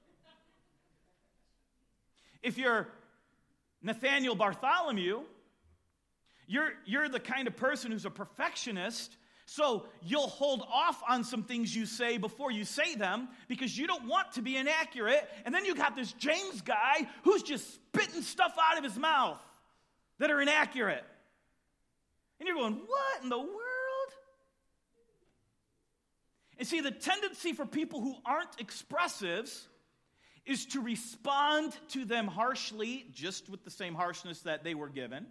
If you're Nathaniel Bartholomew, you're the kind of person who's a perfectionist, so you'll hold off on some things you say before you say them because you don't want to be inaccurate. And then you got this James guy who's just spitting stuff out of his mouth that are inaccurate. And you're going, what in the world? And see, the tendency for people who aren't expressives is to respond to them harshly, just with the same harshness that they were given,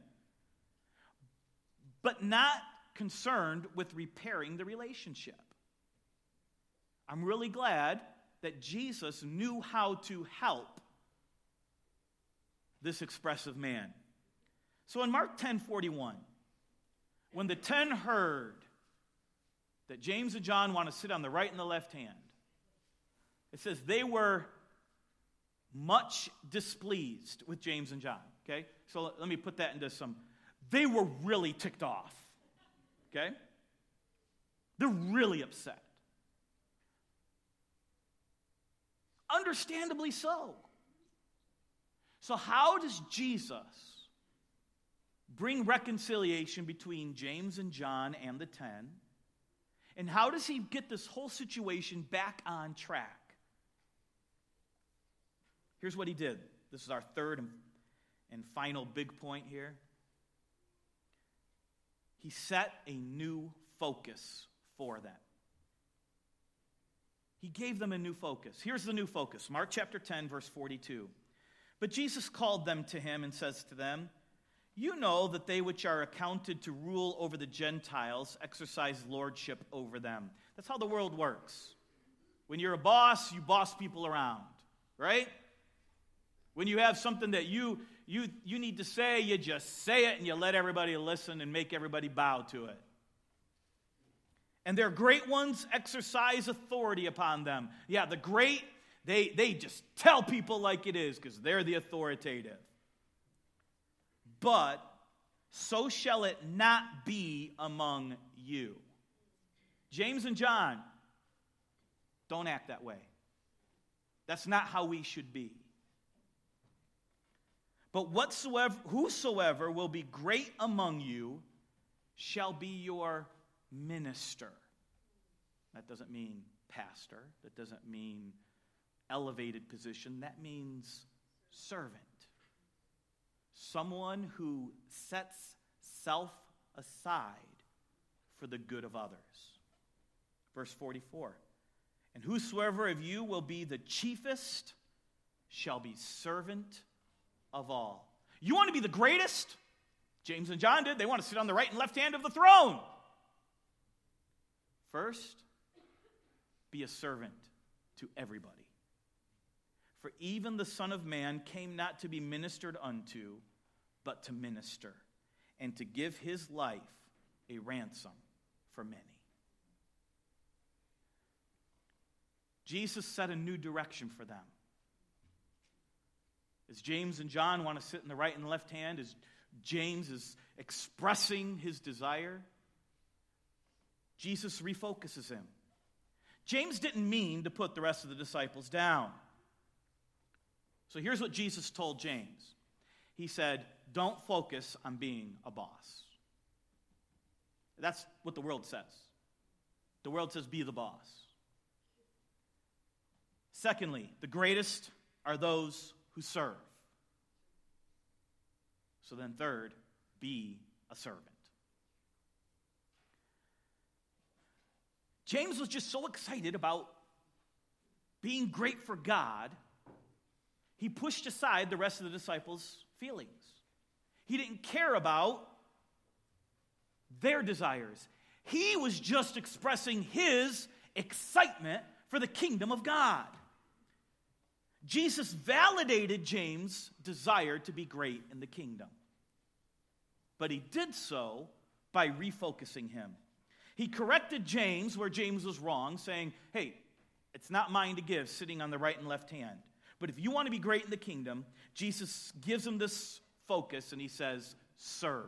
but not concerned with repairing the relationship. I'm really glad that Jesus knew how to help this expressive man. So in Mark 10:41, when the 10 heard that James and John want to sit on the right and the left hand, it says they were much displeased with James and John. Okay? So let me put that into some. They were really ticked off. Okay? They're really upset. Understandably so. So how does Jesus bring reconciliation between James and John and the 10? And how does he get this whole situation back on track? Here's what he did. This is our third and final big point here. He set a new focus for them. He gave them a new focus. Here's the new focus. Mark chapter 10, verse 42. But Jesus called them to him and says to them, you know that they which are accounted to rule over the Gentiles exercise lordship over them. That's how the world works. When you're a boss, you boss people around, right? When you have something that you need to say, you just say it and you let everybody listen and make everybody bow to it. And their great ones exercise authority upon them. Yeah, the great, they just tell people like it is because they're the authoritative. But so shall it not be among you. James and John, don't act that way. That's not how we should be. But whosoever will be great among you shall be your minister. That doesn't mean pastor. That doesn't mean elevated position. That means servant. Someone who sets self aside for the good of others. Verse 44. And whosoever of you will be the chiefest shall be servant of all. You want to be the greatest? James and John did. They want to sit on the right and left hand of the throne. First, be a servant to everybody. For even the Son of Man came not to be ministered unto, but to minister, and to give his life a ransom for many. Jesus set a new direction for them. As James and John want to sit in the right and left hand, as James is expressing his desire, Jesus refocuses him. James didn't mean to put the rest of the disciples down. So here's what Jesus told James. He said, don't focus on being a boss. That's what the world says. The world says, be the boss. Secondly, the greatest are those who serve. So then third, be a servant. James was just so excited about being great for God, he pushed aside the rest of the disciples' feelings. He didn't care about their desires. He was just expressing his excitement for the kingdom of God. Jesus validated James' desire to be great in the kingdom. But he did so by refocusing him. He corrected James where James was wrong, saying, hey, it's not mine to give, sitting on the right and left hand. But if you want to be great in the kingdom, Jesus gives him this focus, and he says, serve.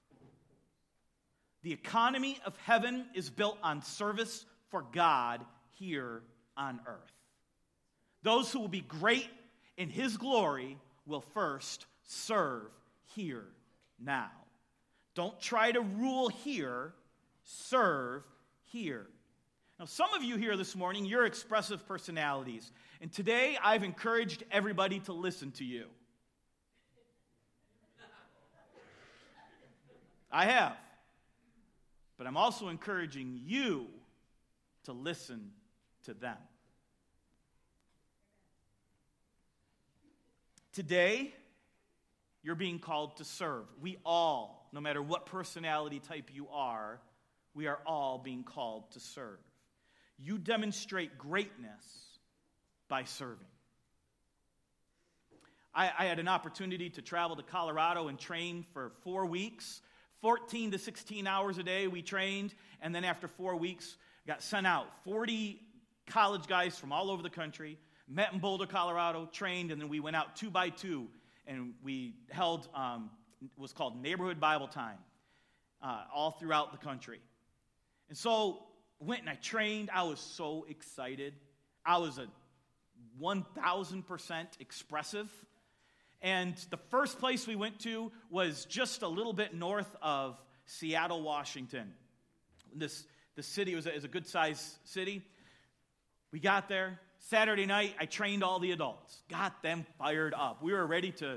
The economy of heaven is built on service for God here on earth. Those who will be great in his glory will first serve here now. Don't try to rule here, serve here. Now, some of you here this morning, you're expressive personalities. And today, I've encouraged everybody to listen to you. I have. But I'm also encouraging you to listen to them. Today, you're being called to serve. We all, no matter what personality type you are, we are all being called to serve. You demonstrate greatness by serving. I had an opportunity to travel to Colorado and train for 4 weeks. 14 to 16 hours a day we trained, and then after 4 weeks, got sent out. 40 college guys from all over the country, met in Boulder, Colorado, trained, and then we went out 2 by 2, and we held was called Neighborhood Bible Time all throughout the country. And so went and I trained. I was so excited. I was a 1,000% expressive. And the first place we went to was just a little bit north of Seattle, Washington. The city was a good-sized city. We got there. Saturday night, I trained all the adults. Got them fired up. We were ready to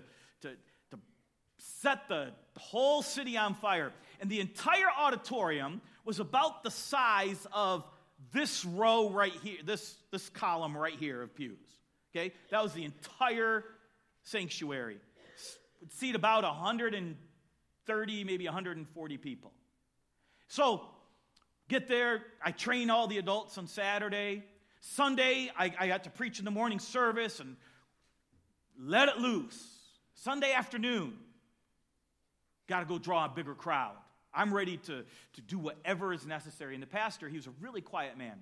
set the whole city on fire. And the entire auditorium was about the size of this row right here, this column right here of pews. Okay? That was the entire sanctuary. Would seat about 130, maybe 140 people. So, get there. I train all the adults on Saturday. Sunday, I got to preach in the morning service and let it loose. Sunday afternoon, got to go draw a bigger crowd. I'm ready to do whatever is necessary. And the pastor, he was a really quiet man.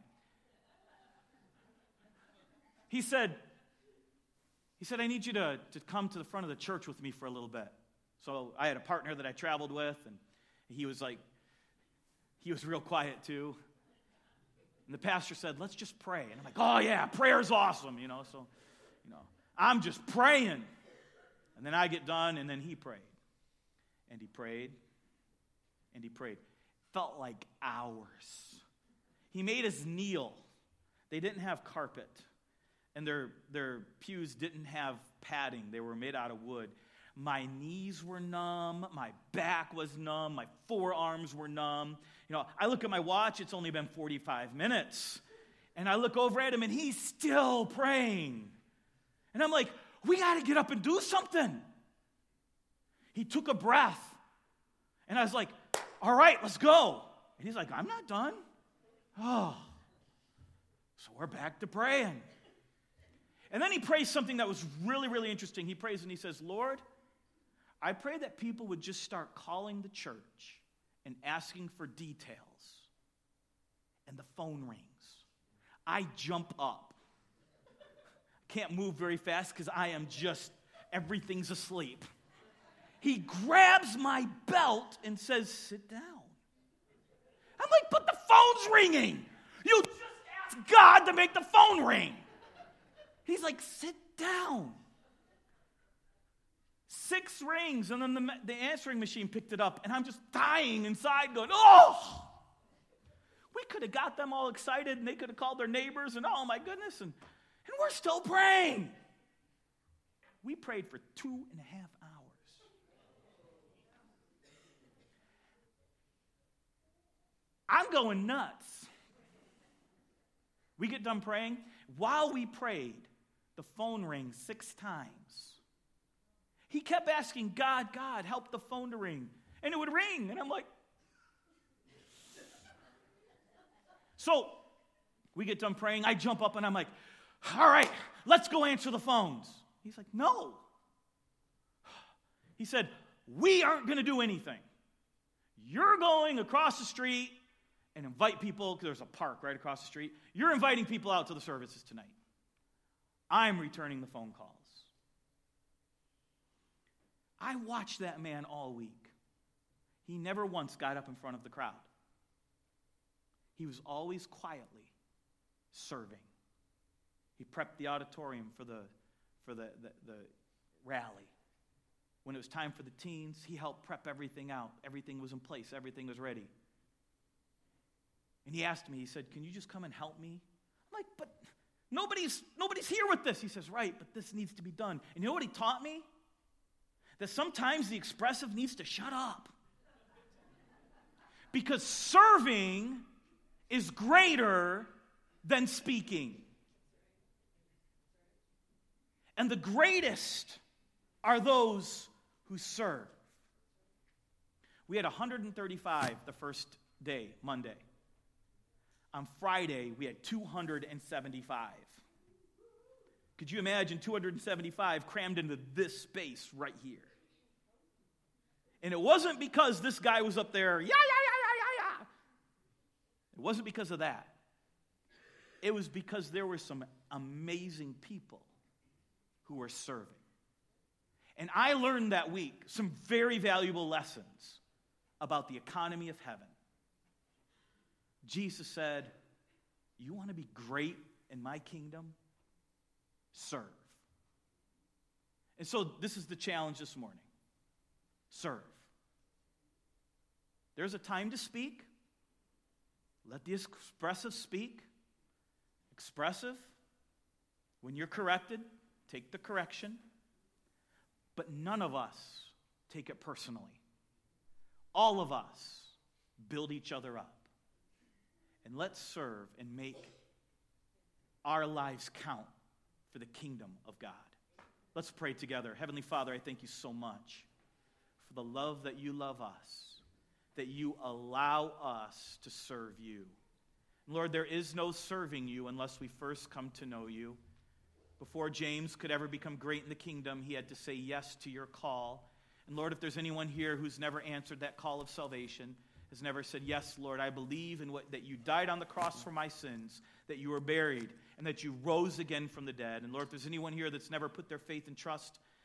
He said, I need you to come to the front of the church with me for a little bit. So I had a partner that I traveled with, and he was real quiet too. And the pastor said, let's just pray. And I'm like, oh yeah, prayer's awesome, So, I'm just praying. And then I get done, and then he prayed. And he prayed. And he prayed. Felt like hours. He made us kneel. They didn't have carpet. And their pews didn't have padding. They were made out of wood. My knees were numb. My back was numb. My forearms were numb. I look at my watch. It's only been 45 minutes. And I look over at him, and he's still praying. And I'm like, we got to get up and do something. He took a breath. And I was like, all right, let's go. And he's like, I'm not done. Oh. So we're back to praying. And then he prays something that was really, really interesting. He prays and he says, Lord, I pray that people would just start calling the church and asking for details. And the phone rings. I jump up. Can't move very fast because everything's asleep. He grabs my belt and says, sit down. I'm like, but the phone's ringing. You just asked God to make the phone ring. He's like, sit down. 6 rings, and then the answering machine picked it up, and I'm just dying inside going, oh! We could have got them all excited, and they could have called their neighbors, and oh my goodness, and we're still praying. We prayed for 2.5 hours. I'm going nuts. We get done praying. While we prayed, the phone rang 6 times. He kept asking, God, help the phone to ring. And it would ring. And I'm like, so we get done praying. I jump up and I'm like, all right, let's go answer the phones. He's like, no. He said, we aren't going to do anything. You're going across the street and invite people, because there's a park right across the street. You're inviting people out to the services tonight. I'm returning the phone calls. I watched that man all week. He never once got up in front of the crowd. He was always quietly serving. He prepped the auditorium for the rally. When it was time for the teens, he helped prep everything out. Everything was in place. Everything was ready. And he asked me, he said, can you just come and help me? I'm like, but nobody's here with this. He says, right, but this needs to be done. And you know what he taught me? That sometimes the expressive needs to shut up. Because serving is greater than speaking. And the greatest are those who serve. We had 135 the first day, Monday. On Friday, we had 275. Could you imagine 275 crammed into this space right here? And it wasn't because this guy was up there, yeah. It wasn't because of that. It was because there were some amazing people who were serving. And I learned that week some very valuable lessons about the economy of heaven. Jesus said, you want to be great in my kingdom? Serve. And so this is the challenge this morning. Serve. There's a time to speak. Let the expressive speak. Expressive. When you're corrected, take the correction. But none of us take it personally. All of us build each other up. And let's serve and make our lives count for the kingdom of God. Let's pray together. Heavenly Father, I thank you so much for the love that you love us, that you allow us to serve you. Lord, there is no serving you unless we first come to know you. Before James could ever become great in the kingdom, he had to say yes to your call. And Lord, if there's anyone here who's never answered that call of salvation, has never said, yes, Lord, I believe in that you died on the cross for my sins, that you were buried, and that you rose again from the dead. And Lord, if there's anyone here that's never put their faith and trust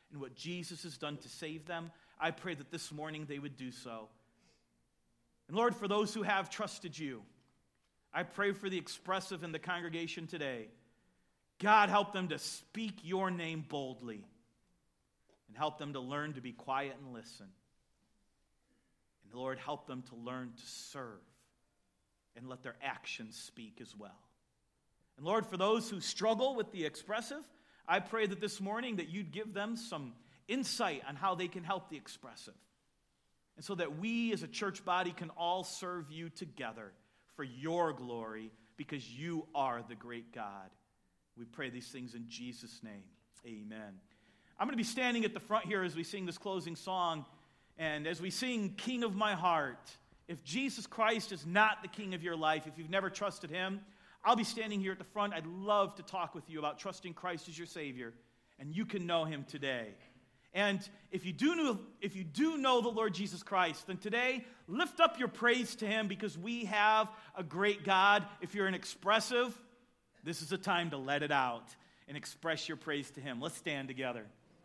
and what Jesus has done to save them, I pray that this morning they would do so. And Lord, for those who have trusted you, I pray for the expressive in the congregation today. God, help them to speak your name boldly and help them to learn to be quiet and listen. And Lord, help them to learn to serve and let their actions speak as well. And Lord, for those who struggle with the expressive, I pray that this morning that you'd give them some insight on how they can help the expressive. And so that we as a church body can all serve you together for your glory, because you are the great God. We pray these things in Jesus' name. Amen. I'm going to be standing at the front here as we sing this closing song. And as we sing King of My Heart, if Jesus Christ is not the king of your life, if you've never trusted him, I'll be standing here at the front. I'd love to talk with you about trusting Christ as your Savior, and you can know him today. And if you do know the Lord Jesus Christ, then today, lift up your praise to him, because we have a great God. If you're an expressive, this is a time to let it out and express your praise to him. Let's stand together.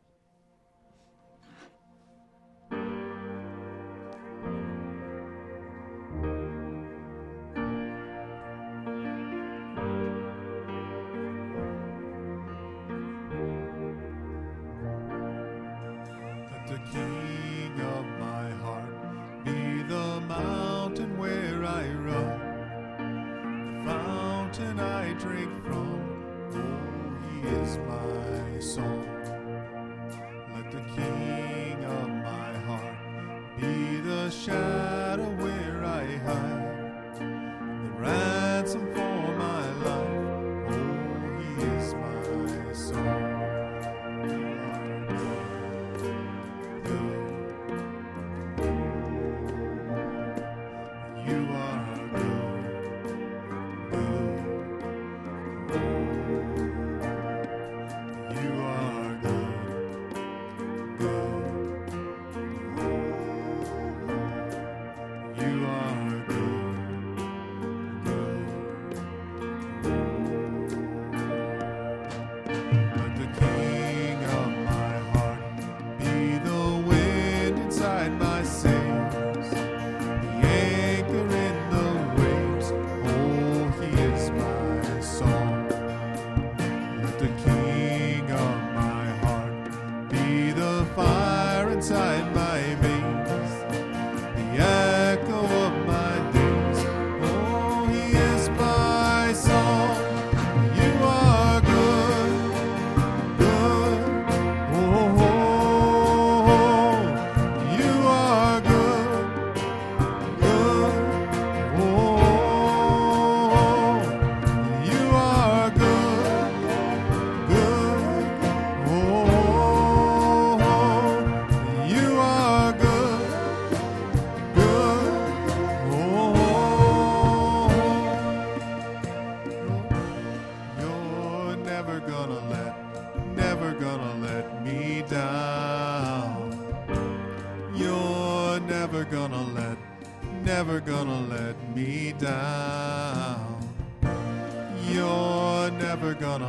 The King of my heart be the mountain where I run, the fountain I drink from. Oh, he is my song. Let the King of my heart be the shadow where I hide, the ransom for my life. Oh, he is my song. Never gonna let me down. You're never gonna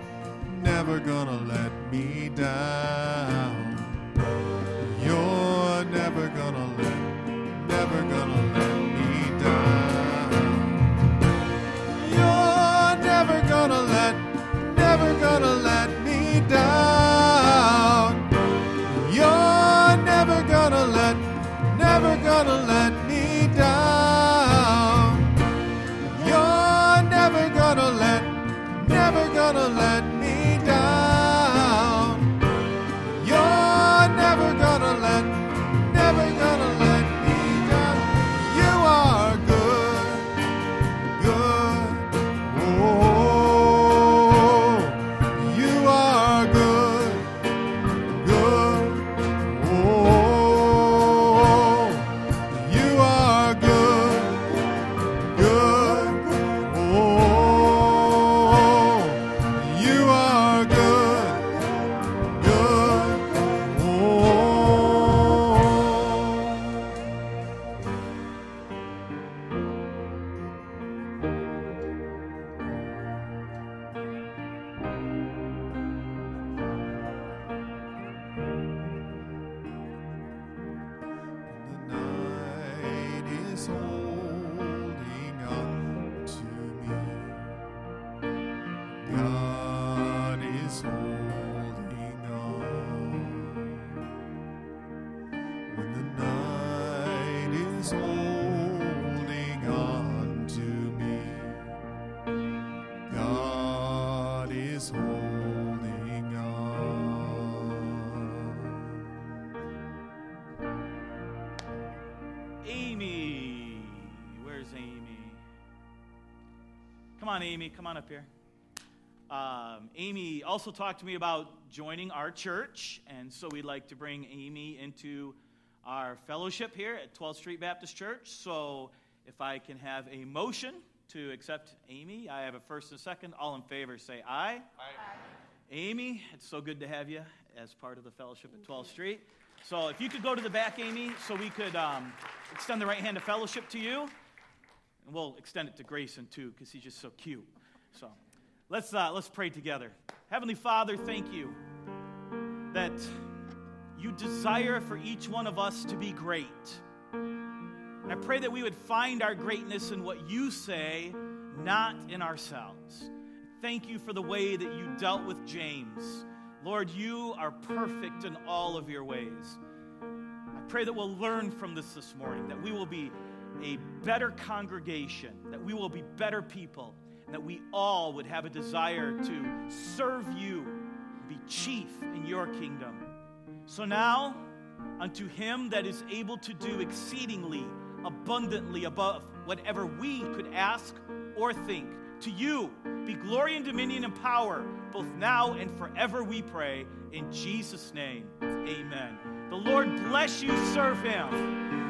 let me down. You're never gonna let me down. You're never gonna let me down. You're never gonna let me down. You're never gonna let me down. is holding on to me. God is holding on. Amy. Where's Amy? Come on, Amy. Come on up here. Amy also talked to me about joining our church, and so we'd like to bring Amy into our fellowship here at 12th Street Baptist Church. So if I can have a motion to accept Amy, I have a first and a second. All in favor say aye. Aye. Amy, it's so good to have you as part of the fellowship at 12th Street. So if you could go to the back, Amy, so we could extend the right hand of fellowship to you. And we'll extend it to Grayson, too, because he's just so cute. So let's pray together. Heavenly Father, thank you that you desire for each one of us to be great. And I pray that we would find our greatness in what you say, not in ourselves. Thank you for the way that you dealt with James. Lord, you are perfect in all of your ways. I pray that we'll learn from this morning, that we will be a better congregation, that we will be better people, and that we all would have a desire to serve you, be chief in your kingdom. So now, unto him that is able to do exceedingly abundantly above whatever we could ask or think, to you be glory and dominion and power, both now and forever we pray. In Jesus' name, amen. The Lord bless you. Serve him.